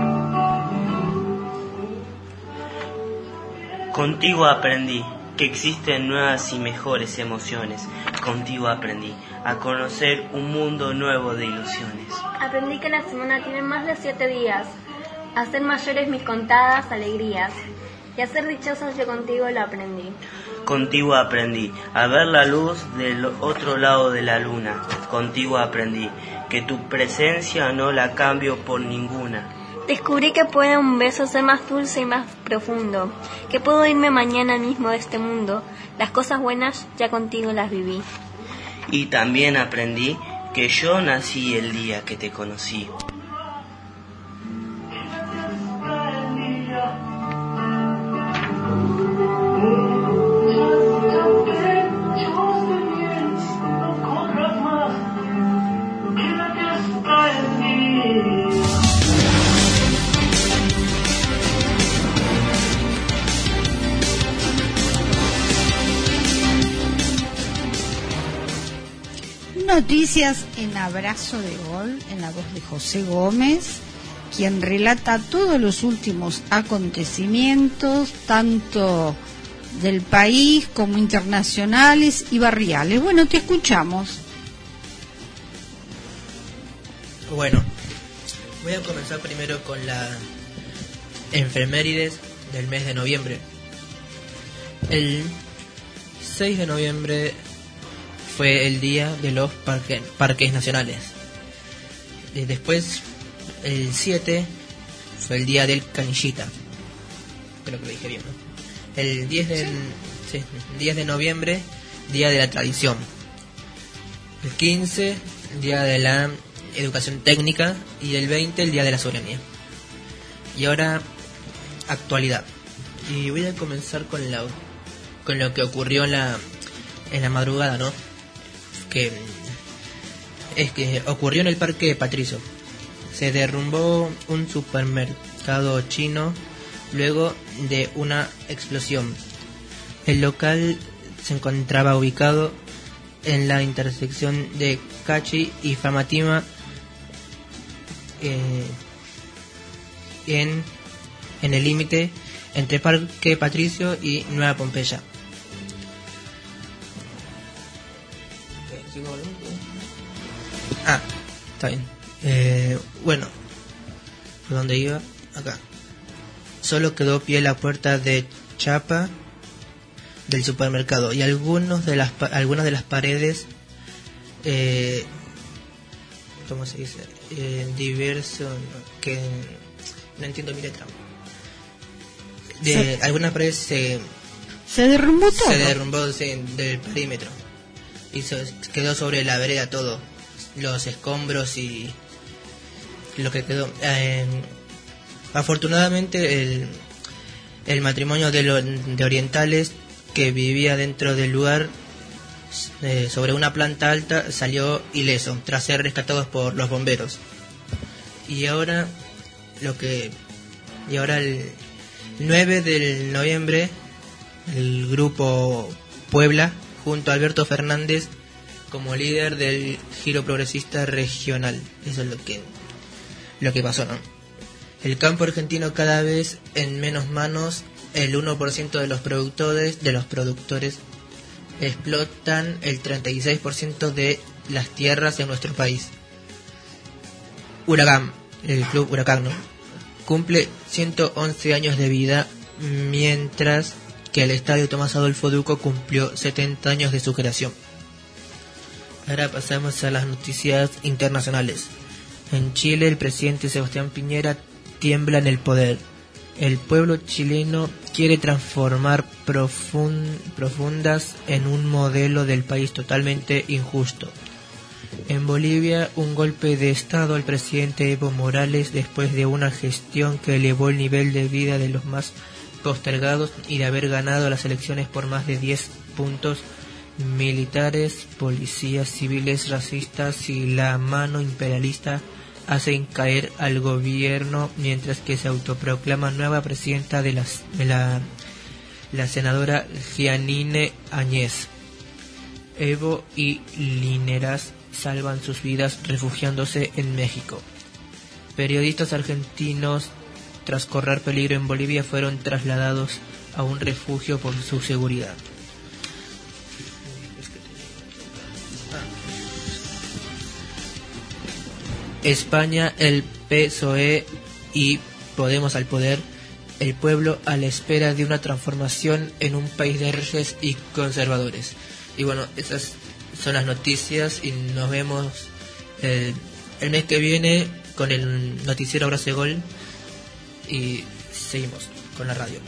Contigo aprendí que existen nuevas y mejores emociones. Contigo aprendí a conocer un mundo nuevo de ilusiones. Aprendí que la semana tiene más de 7 días, a ser mayores mis contadas alegrías. Y a ser dichoso yo contigo lo aprendí. Contigo aprendí a ver la luz del otro lado de la luna. Contigo aprendí que tu presencia no la cambio por ninguna. Descubrí que puede un beso ser más dulce y más profundo, que puedo irme mañana mismo de este mundo. Las cosas buenas ya contigo las viví. Y también aprendí que yo nací el día que te conocí. Noticias en Abrazo de Gol, en la voz de José Gómez, quien relata todos los últimos acontecimientos, tanto del país como internacionales y barriales. Bueno, te escuchamos. Bueno, voy a comenzar primero con la efemérides del mes de noviembre. El 6 de noviembre fue el día de los parques nacionales. Y después, el 7 fue el día del canillita. Creo que lo dije bien, ¿no? El 10 de noviembre, día de la tradición. El 15, día de la educación técnica. Y el 20, el día de la soberanía. Y ahora, actualidad. Y voy a comenzar con lo que ocurrió en la madrugada, ¿no? Que ocurrió en el Parque Patricio. Se derrumbó un supermercado chino luego de una explosión. El local se encontraba ubicado en la intersección de Cachi y Famatima, en el límite entre Parque Patricio y Nueva Pompeya. Está bien. Bueno, ¿por dónde iba? Acá. Solo quedó pie la puerta de chapa del supermercado y algunas de las paredes, ¿cómo se dice? Diverso, que no entiendo mi letra. Algunas paredes se derrumbó todo. Se derrumbó del perímetro y se quedó sobre la vereda todo. Los escombros y lo que quedó. Afortunadamente el matrimonio de orientales que vivía dentro del lugar, sobre una planta alta, salió ileso tras ser rescatados por los bomberos. Y ahora el 9 de noviembre el grupo Puebla, junto a Alberto Fernández como líder del Giro Progresista Regional. Eso es lo que pasó, ¿no? El campo argentino cada vez en menos manos. El 1% de los productores explotan el 36% de las tierras en nuestro país. Huracán, el club Huracán, ¿no? Cumple 111 años de vida, mientras que el estadio Tomás Adolfo Duco cumplió 70 años de su creación. Ahora pasamos a las noticias internacionales. En Chile, el presidente Sebastián Piñera tiembla en el poder. El pueblo chileno quiere transformar profundas en un modelo del país totalmente injusto. En Bolivia, un golpe de estado al presidente Evo Morales después de una gestión que elevó el nivel de vida de los más postergados y de haber ganado las elecciones por más de 10 puntos. Militares, policías civiles racistas y la mano imperialista hacen caer al gobierno, mientras que se autoproclama nueva presidenta de la senadora Jeanine Áñez. Evo y Linares salvan sus vidas refugiándose en México. Periodistas argentinos, tras correr peligro en Bolivia, fueron trasladados a un refugio por su seguridad. España, el PSOE y Podemos al poder el pueblo a la espera de una transformación en un país de reyes y conservadores. Y bueno, esas son las noticias y nos vemos el mes que viene con el noticiero Abrazo de Gol y seguimos con la radio.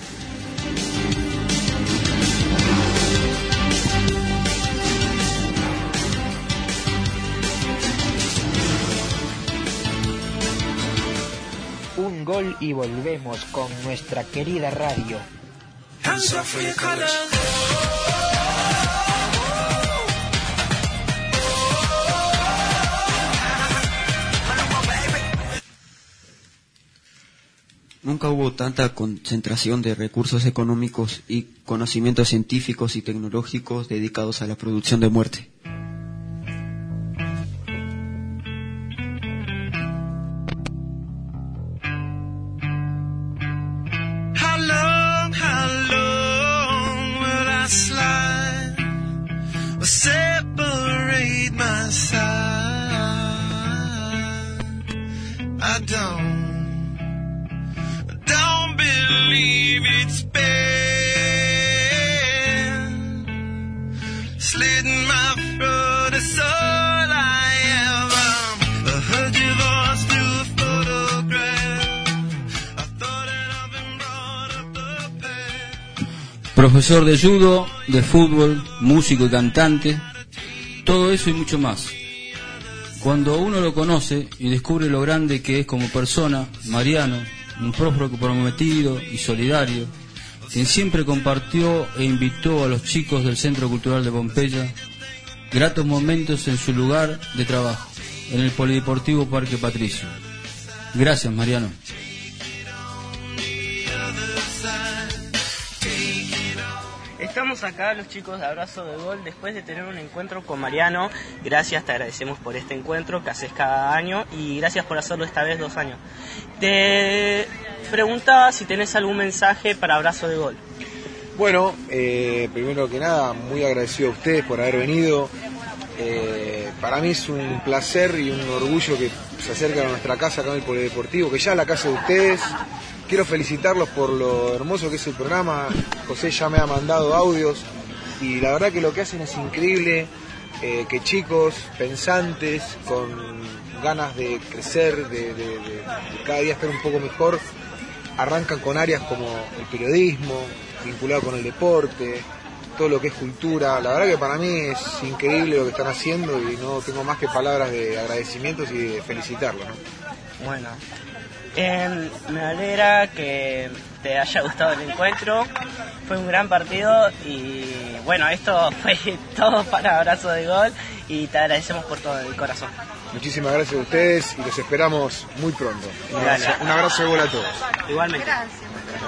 Un gol y volvemos con nuestra querida radio. Nunca hubo tanta concentración de recursos económicos y conocimientos científicos y tecnológicos dedicados a la producción de muerte. How long will I slide or separate my side? I don't believe it's been slitting my throat. It's all I am. I heard your voice through a photograph. I thought that I've been brought up the path. Profesor de judo, de fútbol, músico y cantante, todo eso y mucho más. Cuando uno lo conoce y descubre lo grande que es como persona, Mariano, un prófugo comprometido y solidario, quien siempre compartió e invitó a los chicos del Centro Cultural de Pompeya gratos momentos en su lugar de trabajo, en el Polideportivo Parque Patricio. Gracias, Mariano. Estamos acá los chicos de Abrazo de Gol después de tener un encuentro con Mariano. Gracias, te agradecemos por este encuentro que haces cada año y gracias por hacerlo esta vez 2 años. Te preguntaba si tenés algún mensaje para Abrazo de Gol. Bueno, primero que nada, muy agradecido a ustedes por haber venido. Para mí es un placer y un orgullo que se acerquen a nuestra casa acá en el Polideportivo, que ya es la casa de ustedes. Quiero felicitarlos por lo hermoso que es el programa. José ya me ha mandado audios y la verdad que lo que hacen es increíble, que chicos pensantes, con ganas de crecer, de cada día estar un poco mejor, arrancan con áreas como el periodismo, vinculado con el deporte, todo lo que es cultura. La verdad que para mí es increíble lo que están haciendo y no tengo más que palabras de agradecimientos y de felicitarlos, ¿no? Bueno, me alegra que te haya gustado el encuentro, fue un gran partido y bueno, esto fue todo para Abrazo de Gol y te agradecemos por todo el corazón. Muchísimas gracias a ustedes y los esperamos muy pronto. Un abrazo de Gol a todos. Igualmente. Gracias.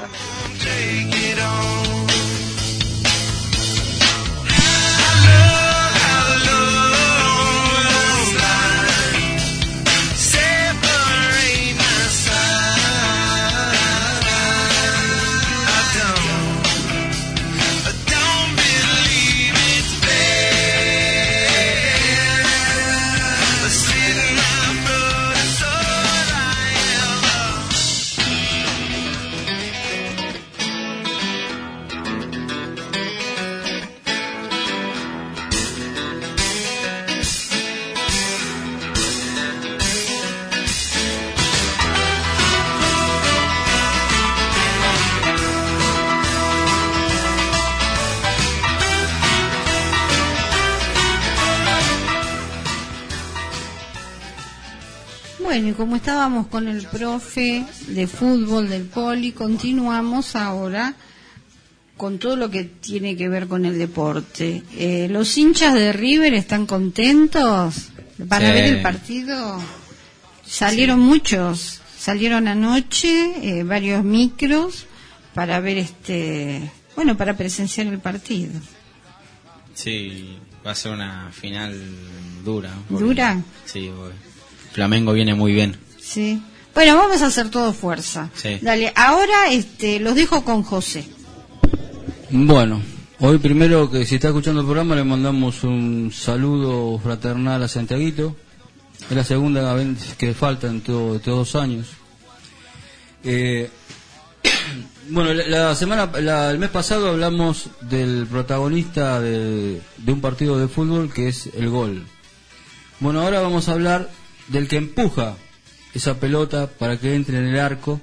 Bueno, y como estábamos con el profe de fútbol del Poli, continuamos ahora con todo lo que tiene que ver con el deporte. Los hinchas de River están contentos para ver el partido. Salieron muchos, salieron anoche varios micros para ver para presenciar el partido. Sí, va a ser una final dura. ¿Dura? Sí, Flamengo viene muy bien. Sí. Bueno, vamos a hacer todo fuerza. Sí. Dale, ahora los dejo con José. Bueno, hoy primero que si está escuchando el programa le mandamos un saludo fraternal a Santiaguito. Es la segunda vez que falta en todos 2 años. Bueno, el mes pasado hablamos del protagonista de un partido de fútbol, que es el gol. Bueno, ahora vamos a hablar del que empuja esa pelota para que entre en el arco,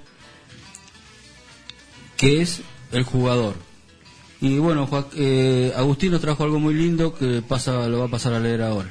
que es el jugador. Y bueno, Agustín nos trajo algo muy lindo que lo va a pasar a leer ahora.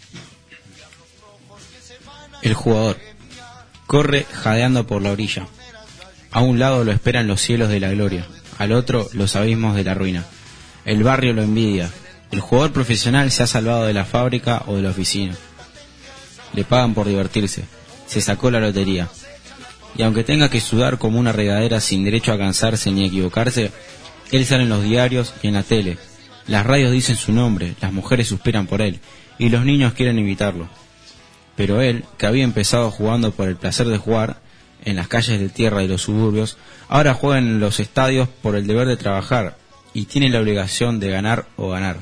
El jugador corre jadeando por la orilla. A un lado lo esperan los cielos de la gloria, al otro los abismos de la ruina. El barrio lo envidia. El jugador profesional se ha salvado de la fábrica o de la oficina. Le pagan por divertirse. Se sacó la lotería. Y aunque tenga que sudar como una regadera sin derecho a cansarse ni a equivocarse, él sale en los diarios y en la tele. Las radios dicen su nombre, las mujeres suspiran por él, y los niños quieren imitarlo. Pero él, que había empezado jugando por el placer de jugar, en las calles de tierra y los suburbios, ahora juega en los estadios por el deber de trabajar y tiene la obligación de ganar o ganar.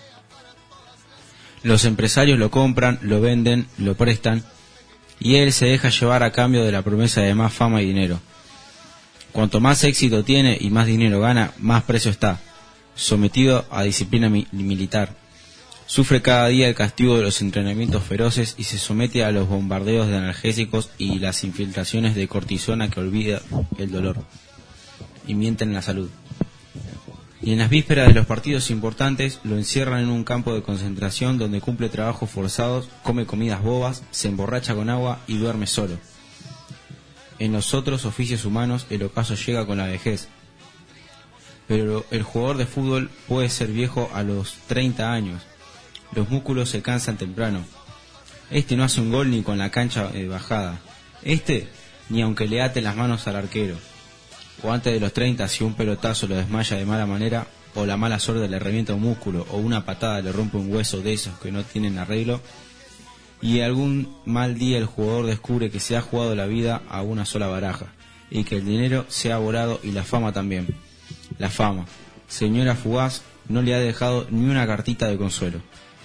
Los empresarios lo compran, lo venden, lo prestan y él se deja llevar a cambio de la promesa de más fama y dinero. Cuanto más éxito tiene y más dinero gana, más preso está, sometido a disciplina militar. Sufre cada día el castigo de los entrenamientos feroces y se somete a los bombardeos de analgésicos y las infiltraciones de cortisona que olvida el dolor y mienten en la salud. Y en las vísperas de los partidos importantes lo encierran en un campo de concentración donde cumple trabajos forzados, come comidas bobas, se emborracha con agua y duerme solo. En los otros oficios humanos el ocaso llega con la vejez. Pero el jugador de fútbol puede ser viejo a los 30 años. Los músculos se cansan temprano. Este no hace un gol ni con la cancha bajada. Este ni aunque le ate las manos al arquero. O antes de los 30, si un pelotazo lo desmaya de mala manera, o la mala suerte le revienta un músculo, o una patada le rompe un hueso de esos que no tienen arreglo, y algún mal día el jugador descubre que se ha jugado la vida a una sola baraja, y que el dinero se ha volado y la fama también. La fama, señora fugaz, no le ha dejado ni una cartita de consuelo.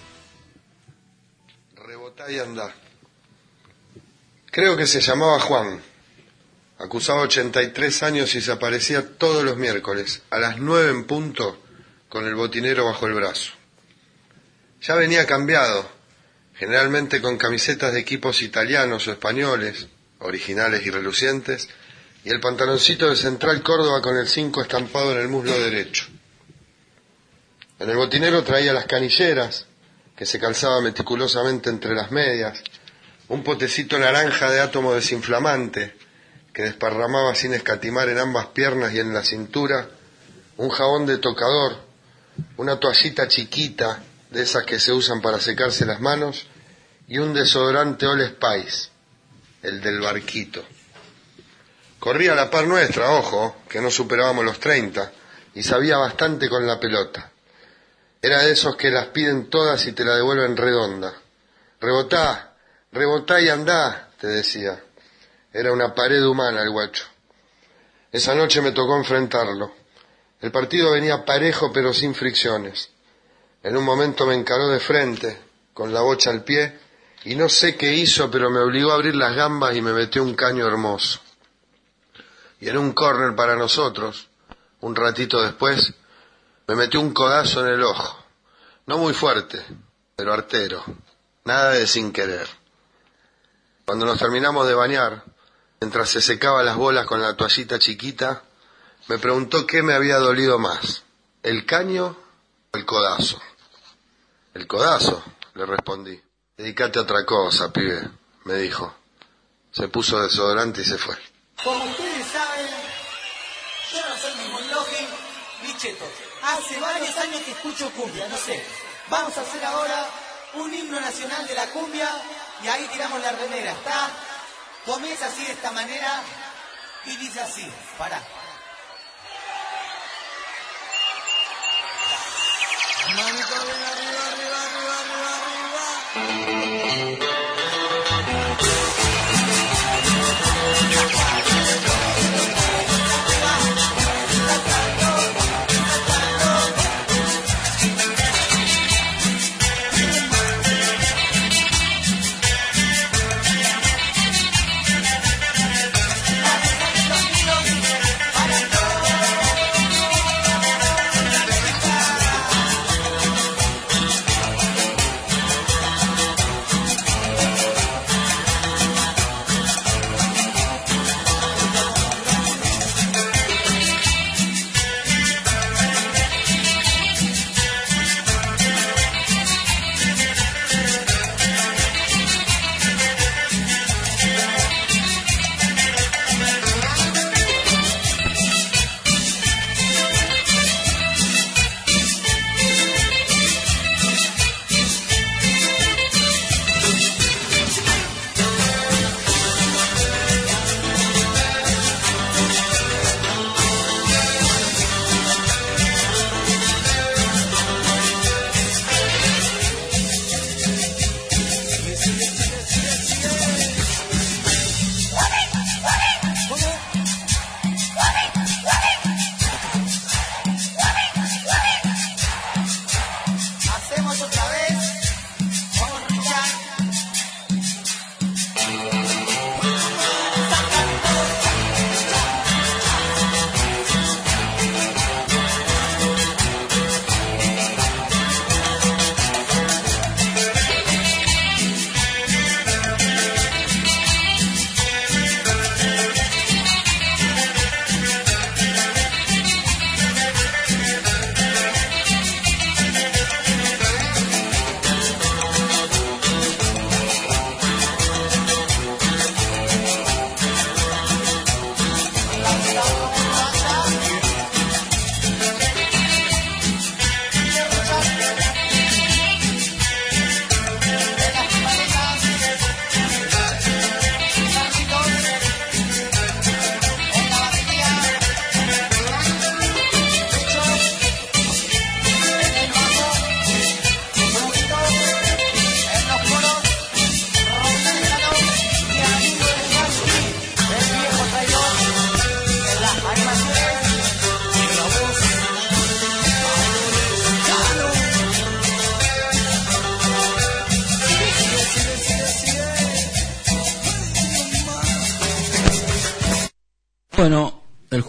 Y anda. Creo que se llamaba Juan. Acusaba 83 años y se aparecía todos los miércoles, a las 9 en punto, con el botinero bajo el brazo. Ya venía cambiado, generalmente con camisetas de equipos italianos o españoles, originales y relucientes, y el pantaloncito de Central Córdoba con el 5 estampado en el muslo derecho. En el botinero traía las canilleras, que se calzaba meticulosamente entre las medias, un potecito naranja de átomo desinflamante, que desparramaba sin escatimar en ambas piernas y en la cintura, un jabón de tocador, una toallita chiquita, de esas que se usan para secarse las manos, y un desodorante All Spice, el del barquito. Corría a la par nuestra, ojo, que no superábamos los 30, y sabía bastante con la pelota. Era de esos que las piden todas y te la devuelven redonda. Rebotá, rebotá y andá, te decía. Era una pared humana el guacho. Esa noche me tocó enfrentarlo. El partido venía parejo pero sin fricciones. En un momento me encaró de frente, con la bocha al pie, y no sé qué hizo, pero me obligó a abrir las gambas y me metió un caño hermoso. Y en un córner para nosotros, un ratito después, me metió un codazo en el ojo. No muy fuerte, pero artero. Nada de sin querer. Cuando nos terminamos de bañar, mientras se secaba las bolas con la toallita chiquita, me preguntó qué me había dolido más, el caño o el codazo. El codazo, le respondí. Dedicate a otra cosa, pibe, me dijo. Se puso desodorante y se fue. Como ustedes saben, yo no soy ni Monloje ni Cheto. Hace varios años que escucho cumbia, no sé. Vamos a hacer ahora un himno nacional de la cumbia y ahí tiramos la remera, ¿está? Comienza así de esta manera y dice así, pará. Manito bien arriba, arriba, arriba, arriba, arriba. Para todos.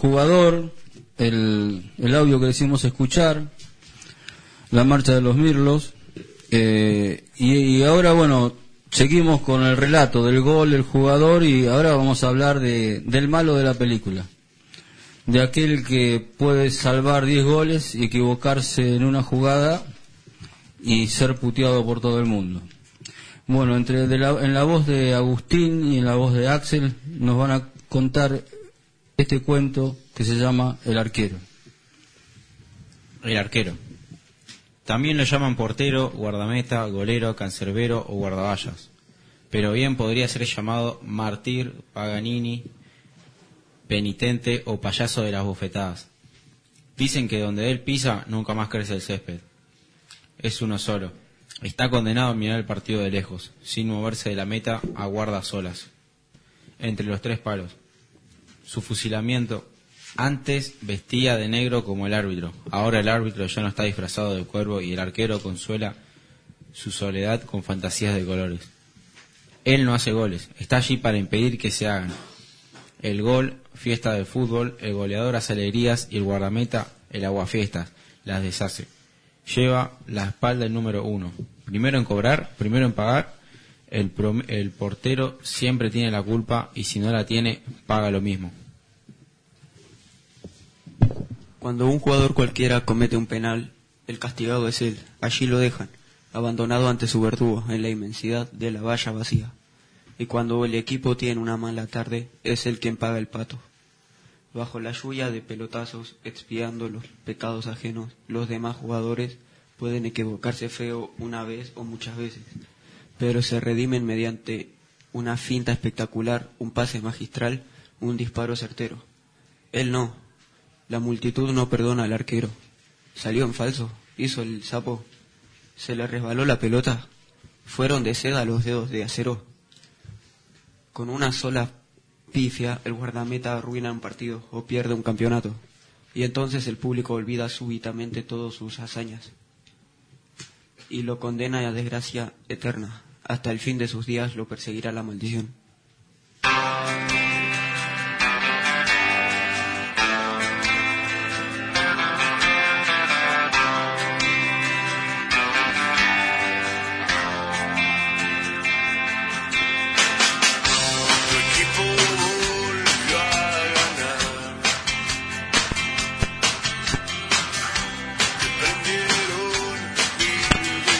jugador, el audio que decimos escuchar, la marcha de los mirlos, y ahora, bueno, seguimos con el relato del gol, del jugador, y ahora vamos a hablar del malo de la película, de aquel que puede salvar 10 goles y equivocarse en una jugada y ser puteado por todo el mundo. Bueno, en la voz de Agustín y en la voz de Axel nos van a contar este cuento que se llama El arquero. El arquero. También lo llaman portero, guardameta, golero, cancerbero o guardaballas. Pero bien podría ser llamado mártir, Paganini, penitente o payaso de las bofetadas. Dicen que donde él pisa nunca más crece el césped. Es uno solo. Está condenado a mirar el partido de lejos, sin moverse de la meta, aguarda solas, entre los 3 palos. Su fusilamiento. Antes vestía de negro como el árbitro. Ahora el árbitro ya no está disfrazado de cuervo y el arquero consuela su soledad con fantasías de colores. Él no hace goles, está allí para impedir que se hagan. El gol, fiesta de fútbol, el goleador hace alegrías y el guardameta, el aguafiestas, las deshace. Lleva la espalda el número 1. Primero en cobrar, primero en pagar. El portero siempre tiene la culpa y si no la tiene, paga lo mismo. Cuando un jugador cualquiera comete un penal, el castigado es él. Allí lo dejan, abandonado ante su verdugo, en la inmensidad de la valla vacía. Y cuando el equipo tiene una mala tarde, es él quien paga el pato. Bajo la lluvia de pelotazos, expiando los pecados ajenos, los demás jugadores pueden equivocarse feo una vez o muchas veces, pero se redimen mediante una finta espectacular, un pase magistral, un disparo certero. Él no. La multitud no perdona al arquero. Salió en falso, hizo el sapo, se le resbaló la pelota, fueron de seda los dedos de acero. Con una sola pifia, el guardameta arruina un partido o pierde un campeonato, y entonces el público olvida súbitamente todas sus hazañas y lo condena a la desgracia eterna. Hasta el fin de sus días lo perseguirá la maldición.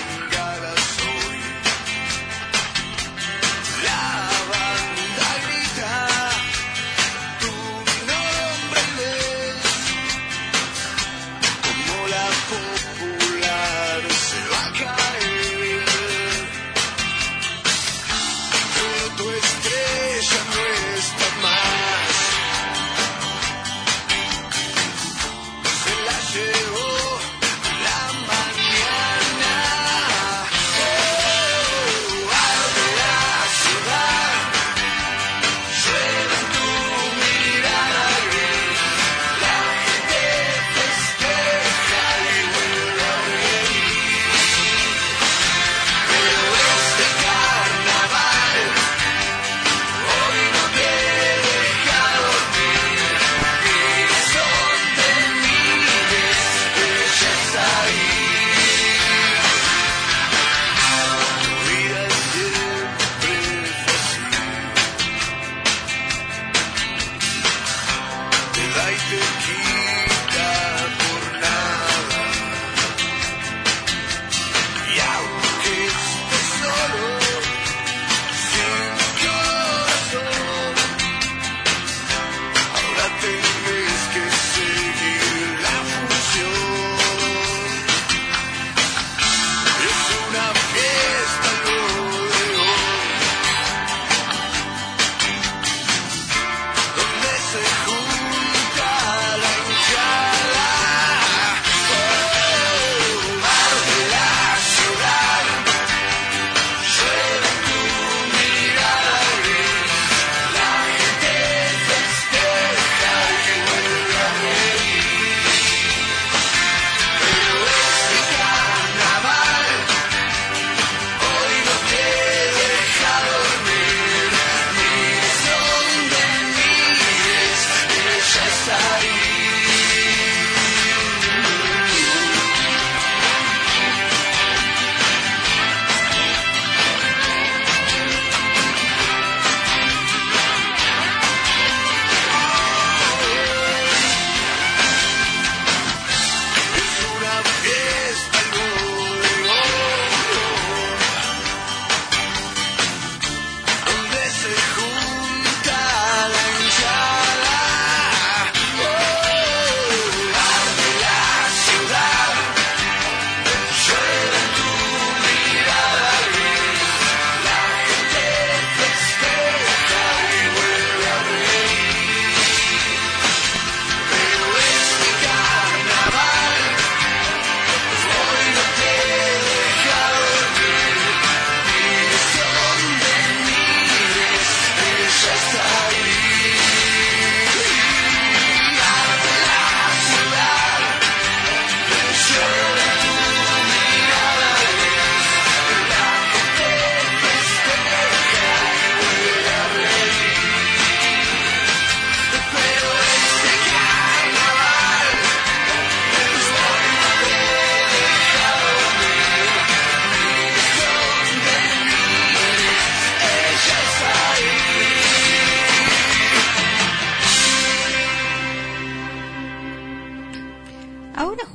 La banda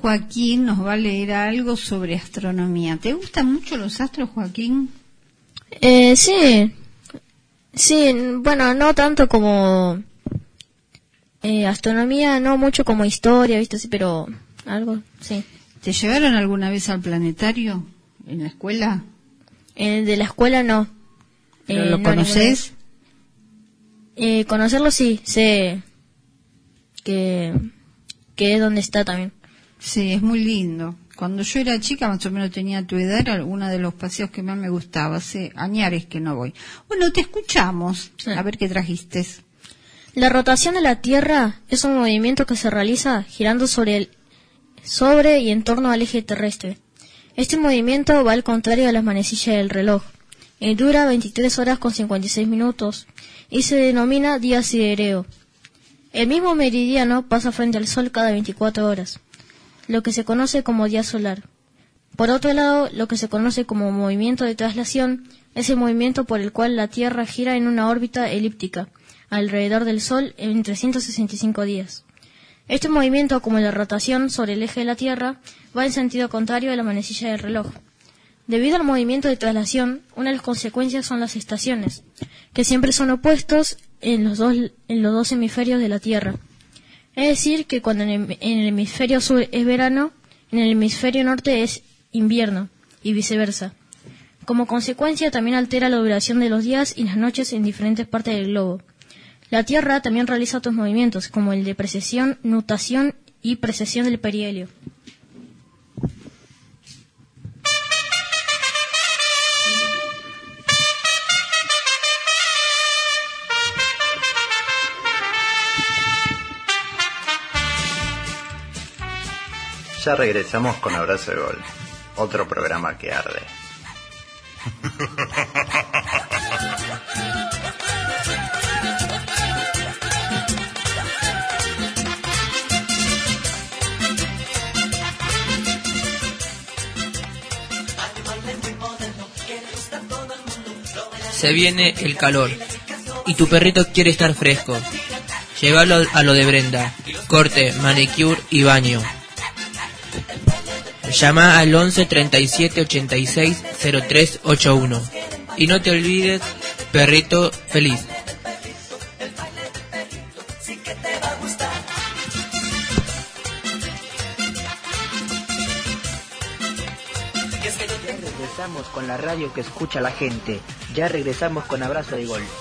Joaquín nos va a leer algo sobre astronomía. ¿Te gustan mucho los astros, Joaquín? Sí. Sí, bueno, no tanto como astronomía, no mucho como historia, ¿viste? Sí, pero algo, sí. ¿Te llevaron alguna vez al planetario en la escuela? De la escuela no. ¿Pero lo no, conoces? Conocerlo sí, sé que es donde está también. Sí, es muy lindo. Cuando yo era chica, más o menos tenía tu edad, era uno de los paseos que más me gustaba. Hace añares que no voy. Bueno, te escuchamos. A ver qué trajiste. La rotación de la Tierra es un movimiento que se realiza girando sobre y en torno al eje terrestre. Este movimiento va al contrario de las manecillas del reloj. Dura 23 horas con 56 minutos y se denomina día sidereo. El mismo meridiano pasa frente al Sol cada 24 horas, lo que se conoce como día solar. Por otro lado, lo que se conoce como movimiento de traslación es el movimiento por el cual la Tierra gira en una órbita elíptica alrededor del Sol en 365 días. Este movimiento, como la rotación sobre el eje de la Tierra, va en sentido contrario a la manecilla del reloj. Debido al movimiento de traslación, una de las consecuencias son las estaciones, que siempre son opuestos en los dos hemisferios de la Tierra. Es decir, que cuando en el hemisferio sur es verano, en el hemisferio norte es invierno, y viceversa. Como consecuencia, también altera la duración de los días y las noches en diferentes partes del globo. La Tierra también realiza otros movimientos, como el de precesión, nutación y precesión del perihelio. Ya regresamos con Abrazo de Gol, otro programa que arde. Se viene el calor y tu perrito quiere estar fresco. Llévalo a lo de Brenda. Corte, manicure y baño. Llama al 11 37 86 03 81. Y no te olvides, perrito feliz. Regresamos con la radio que escucha la gente. Ya regresamos con Abrazo de Gol.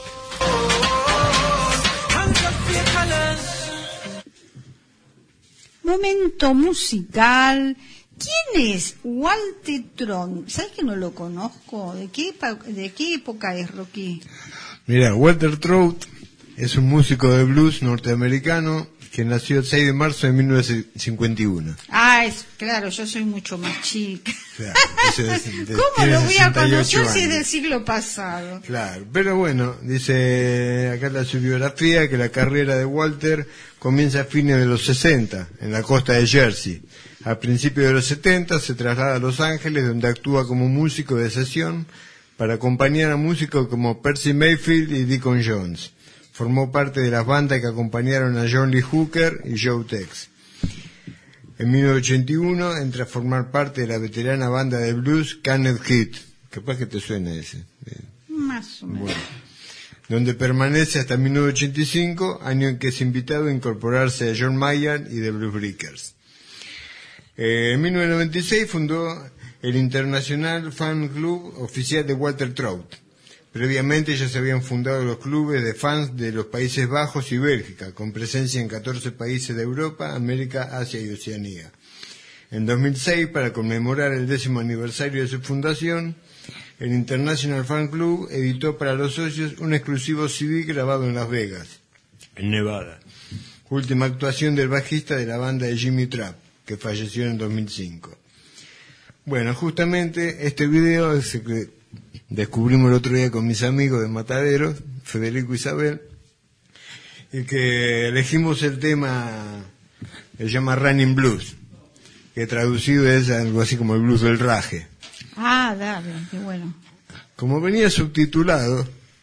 Momento musical. ¿Quién es Walter Trout? ¿Sabes que no lo conozco? ¿De qué época es, Rocky? Mira, Walter Trout es un músico de blues norteamericano que nació el 6 de marzo de 1951. Ah, claro, yo soy mucho más chica. Claro, ¿Cómo lo voy a conocer si es del siglo pasado? Claro, pero bueno, dice acá la su biografía que la carrera de Walter comienza a fines de los 60 en la costa de Jersey. A principios de los 70 se traslada a Los Ángeles, donde actúa como músico de sesión para acompañar a músicos como Percy Mayfield y Deacon Jones. Formó parte de las bandas que acompañaron a John Lee Hooker y Joe Tex. En 1981 entra a formar parte de la veterana banda de blues Canned Heat. Capaz que te suena ese. Más o menos. Bueno, donde permanece hasta 1985, año en que es invitado a incorporarse a John Mayer y The Blues Breakers. En 1996 fundó el International Fan Club oficial de Walter Trout. Previamente ya se habían fundado los clubes de fans de los Países Bajos y Bélgica, con presencia en 14 países de Europa, América, Asia y Oceanía. En 2006, para conmemorar el 10º aniversario de su fundación, el International Fan Club editó para los socios un exclusivo CD grabado en Las Vegas, en Nevada. Última actuación del bajista de la banda de Jimmy Trapp, que falleció en 2005. Bueno, justamente este video es el que descubrimos el otro día con mis amigos de Mataderos, Federico y Isabel, y que elegimos el tema que se llama Running Blues, que traducido es algo así como el blues del raje. Ah, dale, qué bueno. Como venía subtitulado,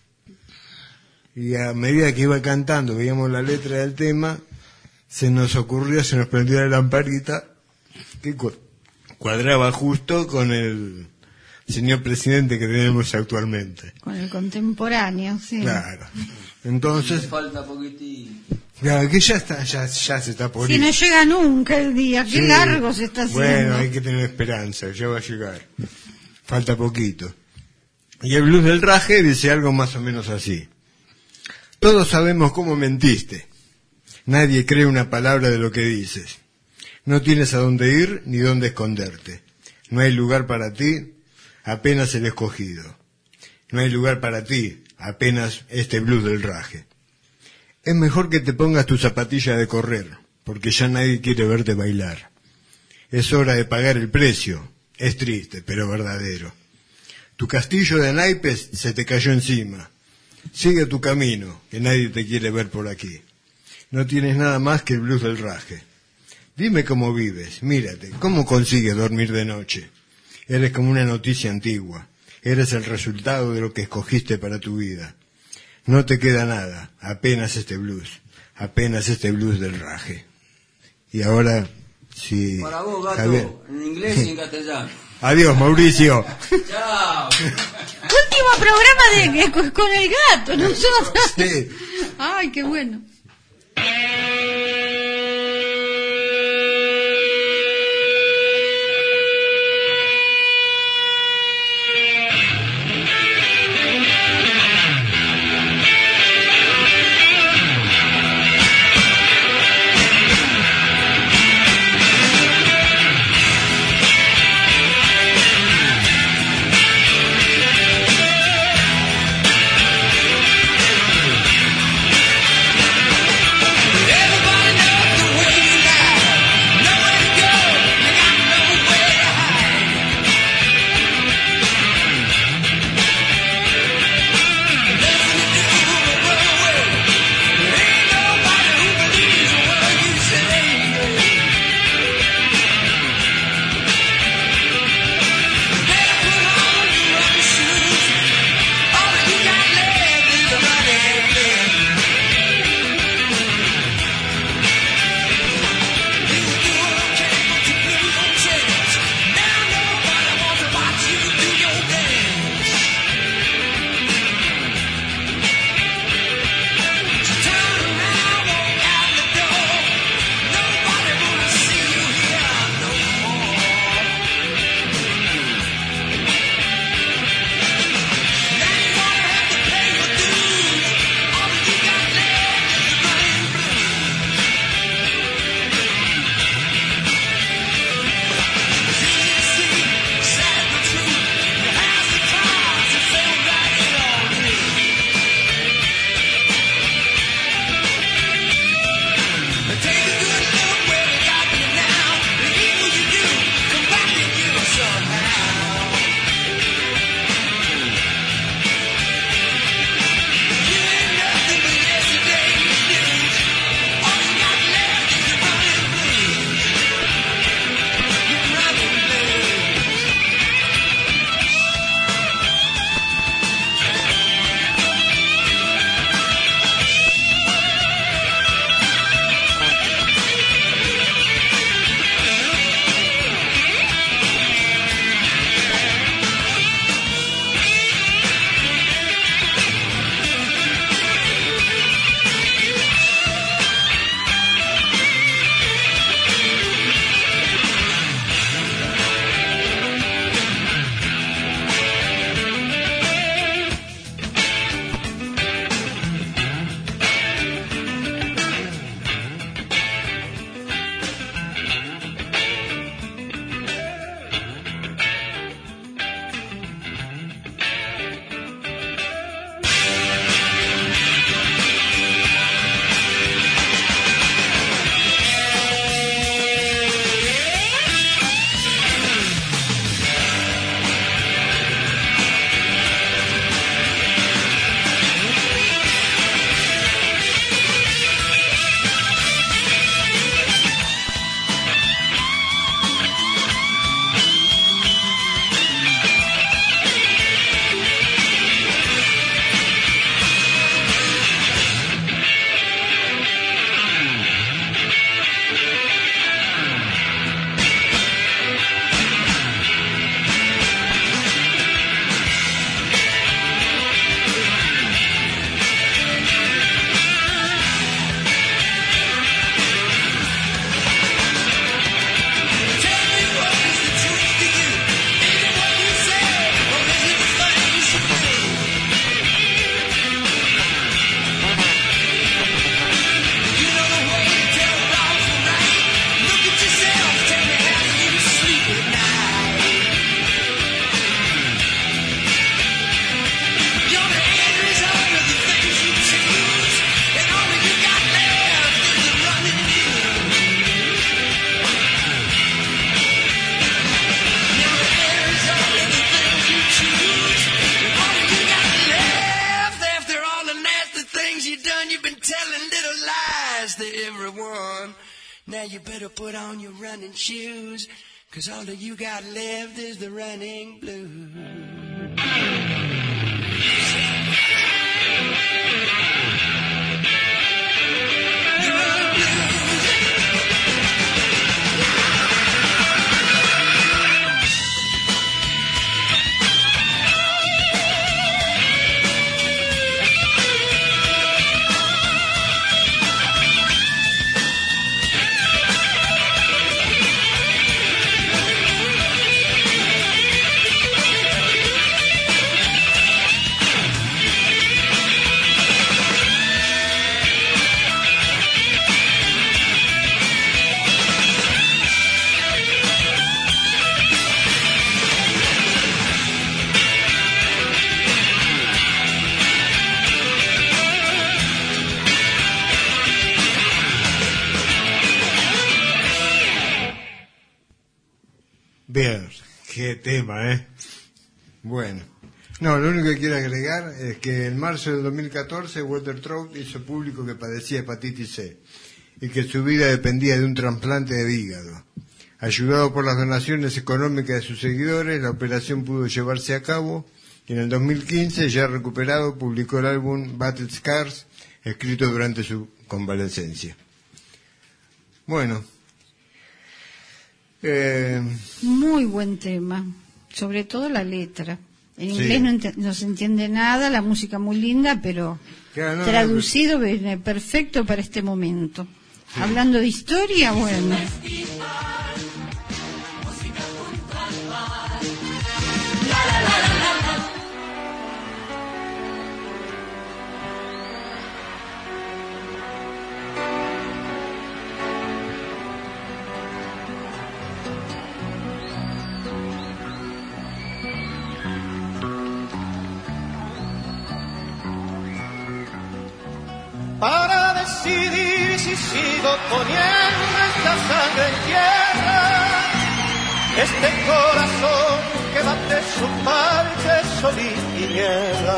y a medida que iba cantando, veíamos la letra del tema, se nos prendió la lamparita que cuadraba justo con el señor presidente que tenemos actualmente. Con el contemporáneo, sí. Claro. Entonces, Falta poquitín. claro, que ya está, ya se está por Si ir. no llega nunca el día, qué Sí. largo se está haciendo. Bueno, hay que tener esperanza, ya va a llegar. Falta poquito. Y el blues del raje dice algo más o menos así. Todos sabemos cómo mentiste. Nadie cree una palabra de lo que dices. No tienes a dónde ir ni dónde esconderte. No hay lugar para ti, apenas el escogido. No hay lugar para ti, apenas este blues del raje. Es mejor que te pongas tu zapatilla de correr, porque ya nadie quiere verte bailar. Es hora de pagar el precio. Es triste, pero verdadero. Tu castillo de naipes se te cayó encima. Sigue tu camino, que nadie te quiere ver por aquí. No tienes nada más que el blues del raje. Dime cómo vives, mírate, cómo consigues dormir de noche. Eres como una noticia antigua. Eres el resultado de lo que escogiste para tu vida. No te queda nada, apenas este blues del raje. Y ahora, sí. Para vos, gato, Javier. en inglés y en castellano. Adiós, Mauricio. Chao. Último programa con el gato, nosotros. Sí. Ay, qué bueno. Now you better put on your running shoes, 'cause all that you got left is the running blues. Bien, qué tema, ¿eh? Bueno. No, lo único que quiero agregar es que en marzo del 2014 Walter Trout hizo público que padecía hepatitis C y que su vida dependía de un trasplante de hígado. Ayudado por las donaciones económicas de sus seguidores, la operación pudo llevarse a cabo y en el 2015, ya recuperado, publicó el álbum Battle Scars, escrito durante su convalecencia. Bueno. Muy buen tema, sobre todo la letra. En Sí. inglés no se entiende nada, la música muy linda, pero Claro, no, traducido viene perfecto para este momento. Hablando de historia, bueno. Para decidir si sigo poniendo esta sangre en tierra, este corazón que bate su parte sol y tiniebla,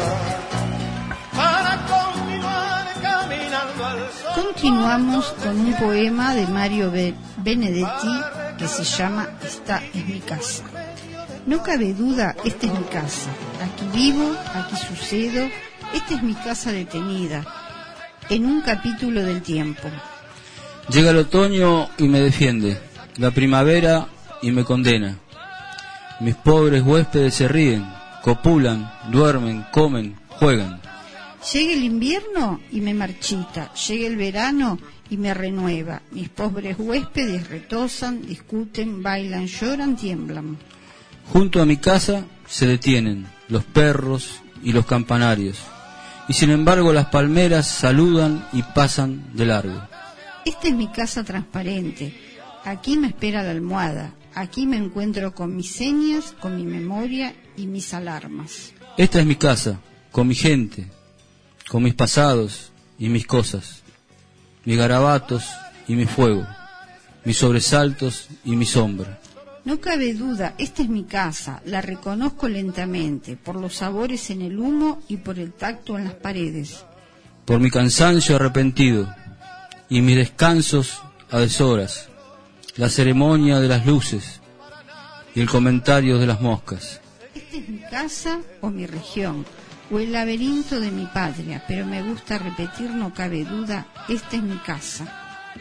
para continuar caminando al sol. Continuamos con un poema de Mario Benedetti que se llama Esta es mi casa. No cabe duda, esta es mi casa. Aquí vivo, aquí sucedo, esta es mi casa detenida en un capítulo del tiempo. Llega el otoño y me defiende, la primavera y me condena. Mis pobres huéspedes se ríen, copulan, duermen, comen, juegan. Llega el invierno y me marchita, llega el verano y me renueva. Mis pobres huéspedes retosan, discuten, bailan, lloran, tiemblan. Junto a mi casa se detienen los perros y los campanarios, y sin embargo las palmeras saludan y pasan de largo. Esta es mi casa transparente, aquí me espera la almohada, aquí me encuentro con mis señas, con mi memoria y mis alarmas. Esta es mi casa, con mi gente, con mis pasados y mis cosas, mis garabatos y mi fuego, mis sobresaltos y mi sombra. No cabe duda, esta es mi casa, la reconozco lentamente, por los sabores en el humo y por el tacto en las paredes. Por mi cansancio arrepentido y mis descansos a deshoras, la ceremonia de las luces y el comentario de las moscas. Esta es mi casa o mi región, o el laberinto de mi patria, pero me gusta repetir, no cabe duda, esta es mi casa.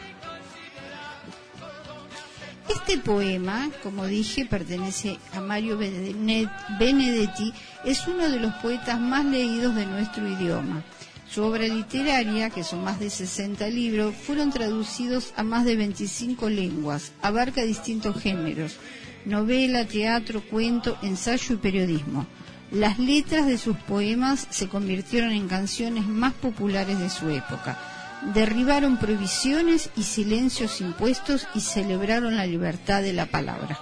Este poema, como dije, pertenece a Mario Benedetti, es uno de los poetas más leídos de nuestro idioma. Su obra literaria, que son más de 60 libros, fueron traducidos a más de 25 lenguas, abarca distintos géneros, novela, teatro, cuento, ensayo y periodismo. Las letras de sus poemas se convirtieron en canciones más populares de su época. Derribaron prohibiciones y silencios impuestos y celebraron la libertad de la palabra.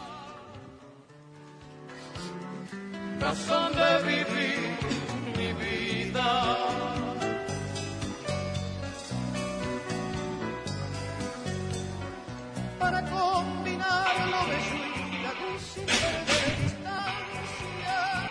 Razón de vivir mi vida. Para combinar lo bello y la dulce de distancia.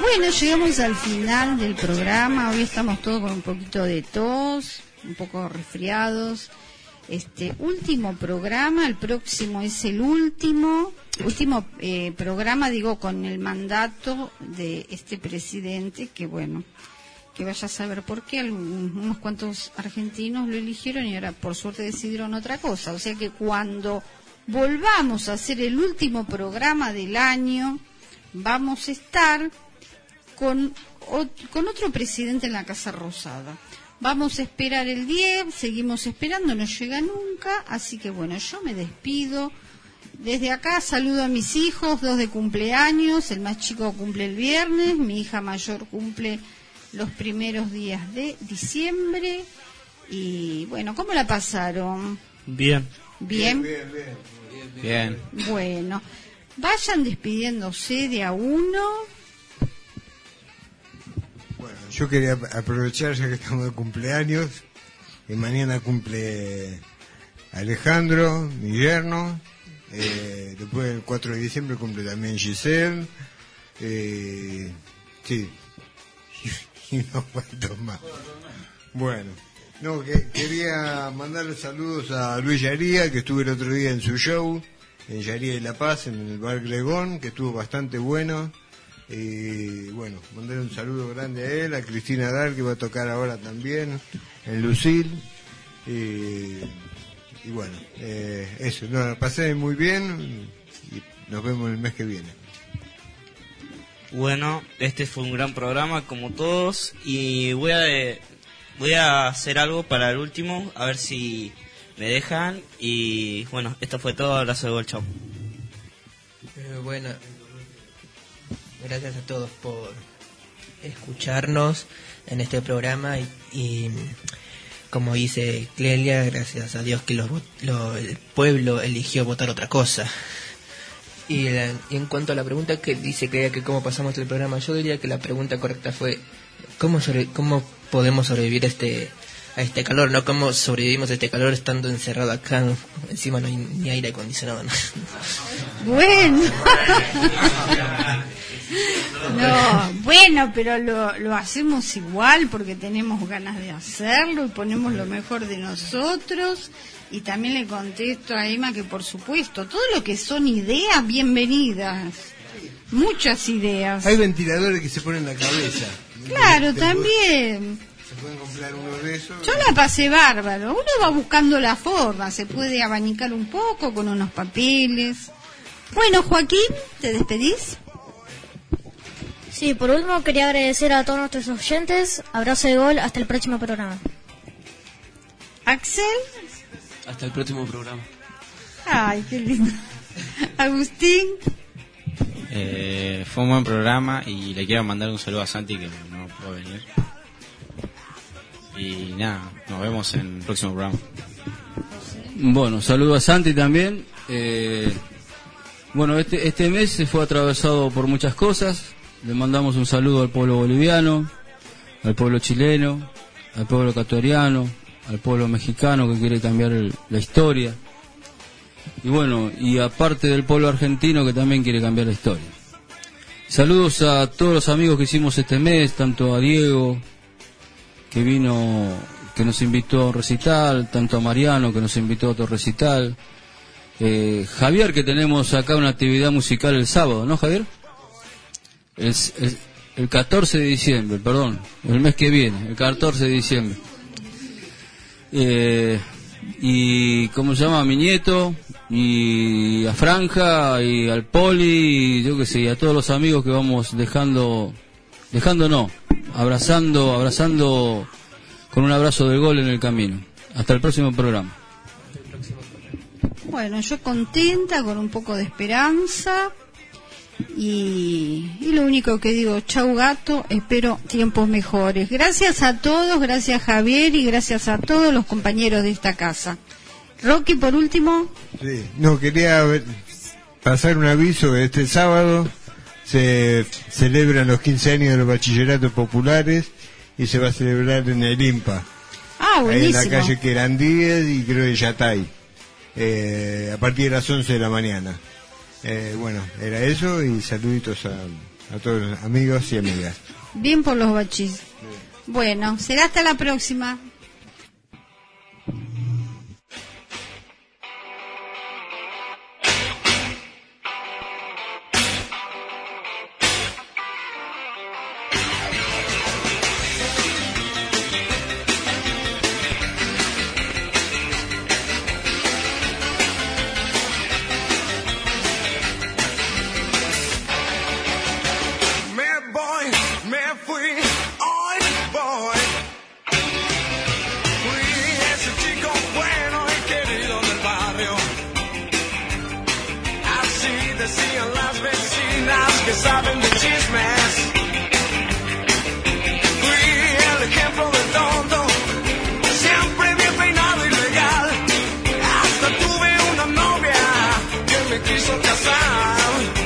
Bueno, llegamos al final del programa. Hoy estamos todos con un poquito de tos, un poco resfriados. Último programa, el próximo es el último programa, digo, con el mandato de este presidente, que bueno, que vaya a saber por qué unos cuantos argentinos lo eligieron y ahora por suerte decidieron otra cosa. O sea que cuando volvamos a hacer el último programa del año, vamos a estar con otro presidente en la Casa Rosada. Vamos a esperar el 10, seguimos esperando, no llega nunca, así que bueno, yo me despido. Desde acá saludo a mis hijos, 2 de cumpleaños, el más chico cumple el viernes, mi hija mayor cumple los primeros días de diciembre. Y bueno, ¿cómo la pasaron? Bien. ¿Bien? Bien. Bueno, vayan despidiéndose de a uno. Bueno, yo quería aprovechar ya que estamos de cumpleaños, y mañana cumple Alejandro, mi yerno, después el 4 de diciembre cumple también Giselle, sí, y unos cuantos más. Bueno, no, quería mandarle saludos a Luis Yaría, que estuve el otro día en su show, en Yaría y La Paz, en el Bar Gregón, que estuvo bastante bueno. Y bueno, mandarle un saludo grande a él, a Cristina Dar, que va a tocar ahora también en Lucil. Y bueno, eso, no, pasé muy bien y nos vemos el mes que viene. Bueno, este fue un gran programa como todos y voy a hacer algo para el último, a ver si me dejan. Y bueno, esto fue todo, abrazo de gol, chao. Bueno, gracias a todos por escucharnos en este programa y como dice Clelia, gracias a Dios que el pueblo eligió votar otra cosa. Y en cuanto a la pregunta que dice Clelia, que cómo pasamos el programa, yo diría que la pregunta correcta fue cómo podemos sobrevivir a este calor, no cómo sobrevivimos a este calor estando encerrado acá, encima no hay ni aire acondicionado, ¿no? Bueno. No, bueno, pero lo hacemos igual porque tenemos ganas de hacerlo y ponemos lo mejor de nosotros. Y también le contesto a Emma que por supuesto, todo lo que son ideas, bienvenidas. Muchas ideas. Hay ventiladores que se ponen en la cabeza. Claro, también. Se pueden comprar uno de esos. Yo la pasé bárbaro. Uno va buscando la forma, se puede abanicar un poco con unos papeles. Bueno, Joaquín, ¿te despedís? Sí, por último quería agradecer a todos nuestros oyentes. Abrazo de gol, hasta el próximo programa. Axel. Hasta el próximo programa. Ay, qué lindo. Agustín. Fue un buen programa y le quiero mandar un saludo a Santi, que no pudo venir. Y nada, nos vemos en el próximo programa. Bueno, saludo a Santi también. Bueno, este mes se fue atravesado por muchas cosas. Le mandamos un saludo al pueblo boliviano, al pueblo chileno, al pueblo ecuatoriano, al pueblo mexicano que quiere cambiar la historia. Y bueno, y aparte del pueblo argentino que también quiere cambiar la historia. Saludos a todos los amigos que hicimos este mes, tanto a Diego, que vino, que nos invitó a un recital, tanto a Mariano, que nos invitó a otro recital. Javier, que tenemos acá una actividad musical el sábado, ¿no, Javier? El 14 de diciembre, perdón, el mes que viene, el 14 de diciembre. Y ¿cómo se llama? A mi nieto, y a Franja, y al Poli, y yo qué sé, y a todos los amigos que vamos abrazando con un abrazo de gol en el camino. Hasta el próximo programa. Bueno, yo contenta, con un poco de esperanza. Y lo único que digo, chau gato, espero tiempos mejores. Gracias a todos, gracias Javier y gracias a todos los compañeros de esta casa. Rocky, por último. Sí, no, quería pasar un aviso. Este sábado se celebran los 15 años de los bachilleratos populares y se va a celebrar en el IMPA. Ah, buenísimo. Ahí en la calle Querandíes y creo de Yatay, a partir de las 11 de la mañana. Bueno, era eso y saluditos a todos los amigos y amigas. Bien por los bachis. Bueno, será hasta la próxima. Me fui, hoy voy. Fui ese chico bueno y querido del barrio. Así decían las vecinas que saben de chismes. Fui el ejemplo del tonto, siempre bien peinado y legal. Hasta tuve una novia que me quiso casar.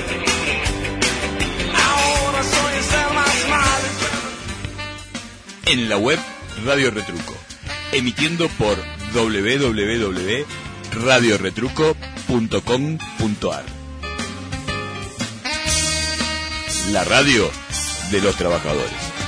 En la web Radio Retruco, emitiendo por www.radioretruco.com.ar. La radio de los trabajadores.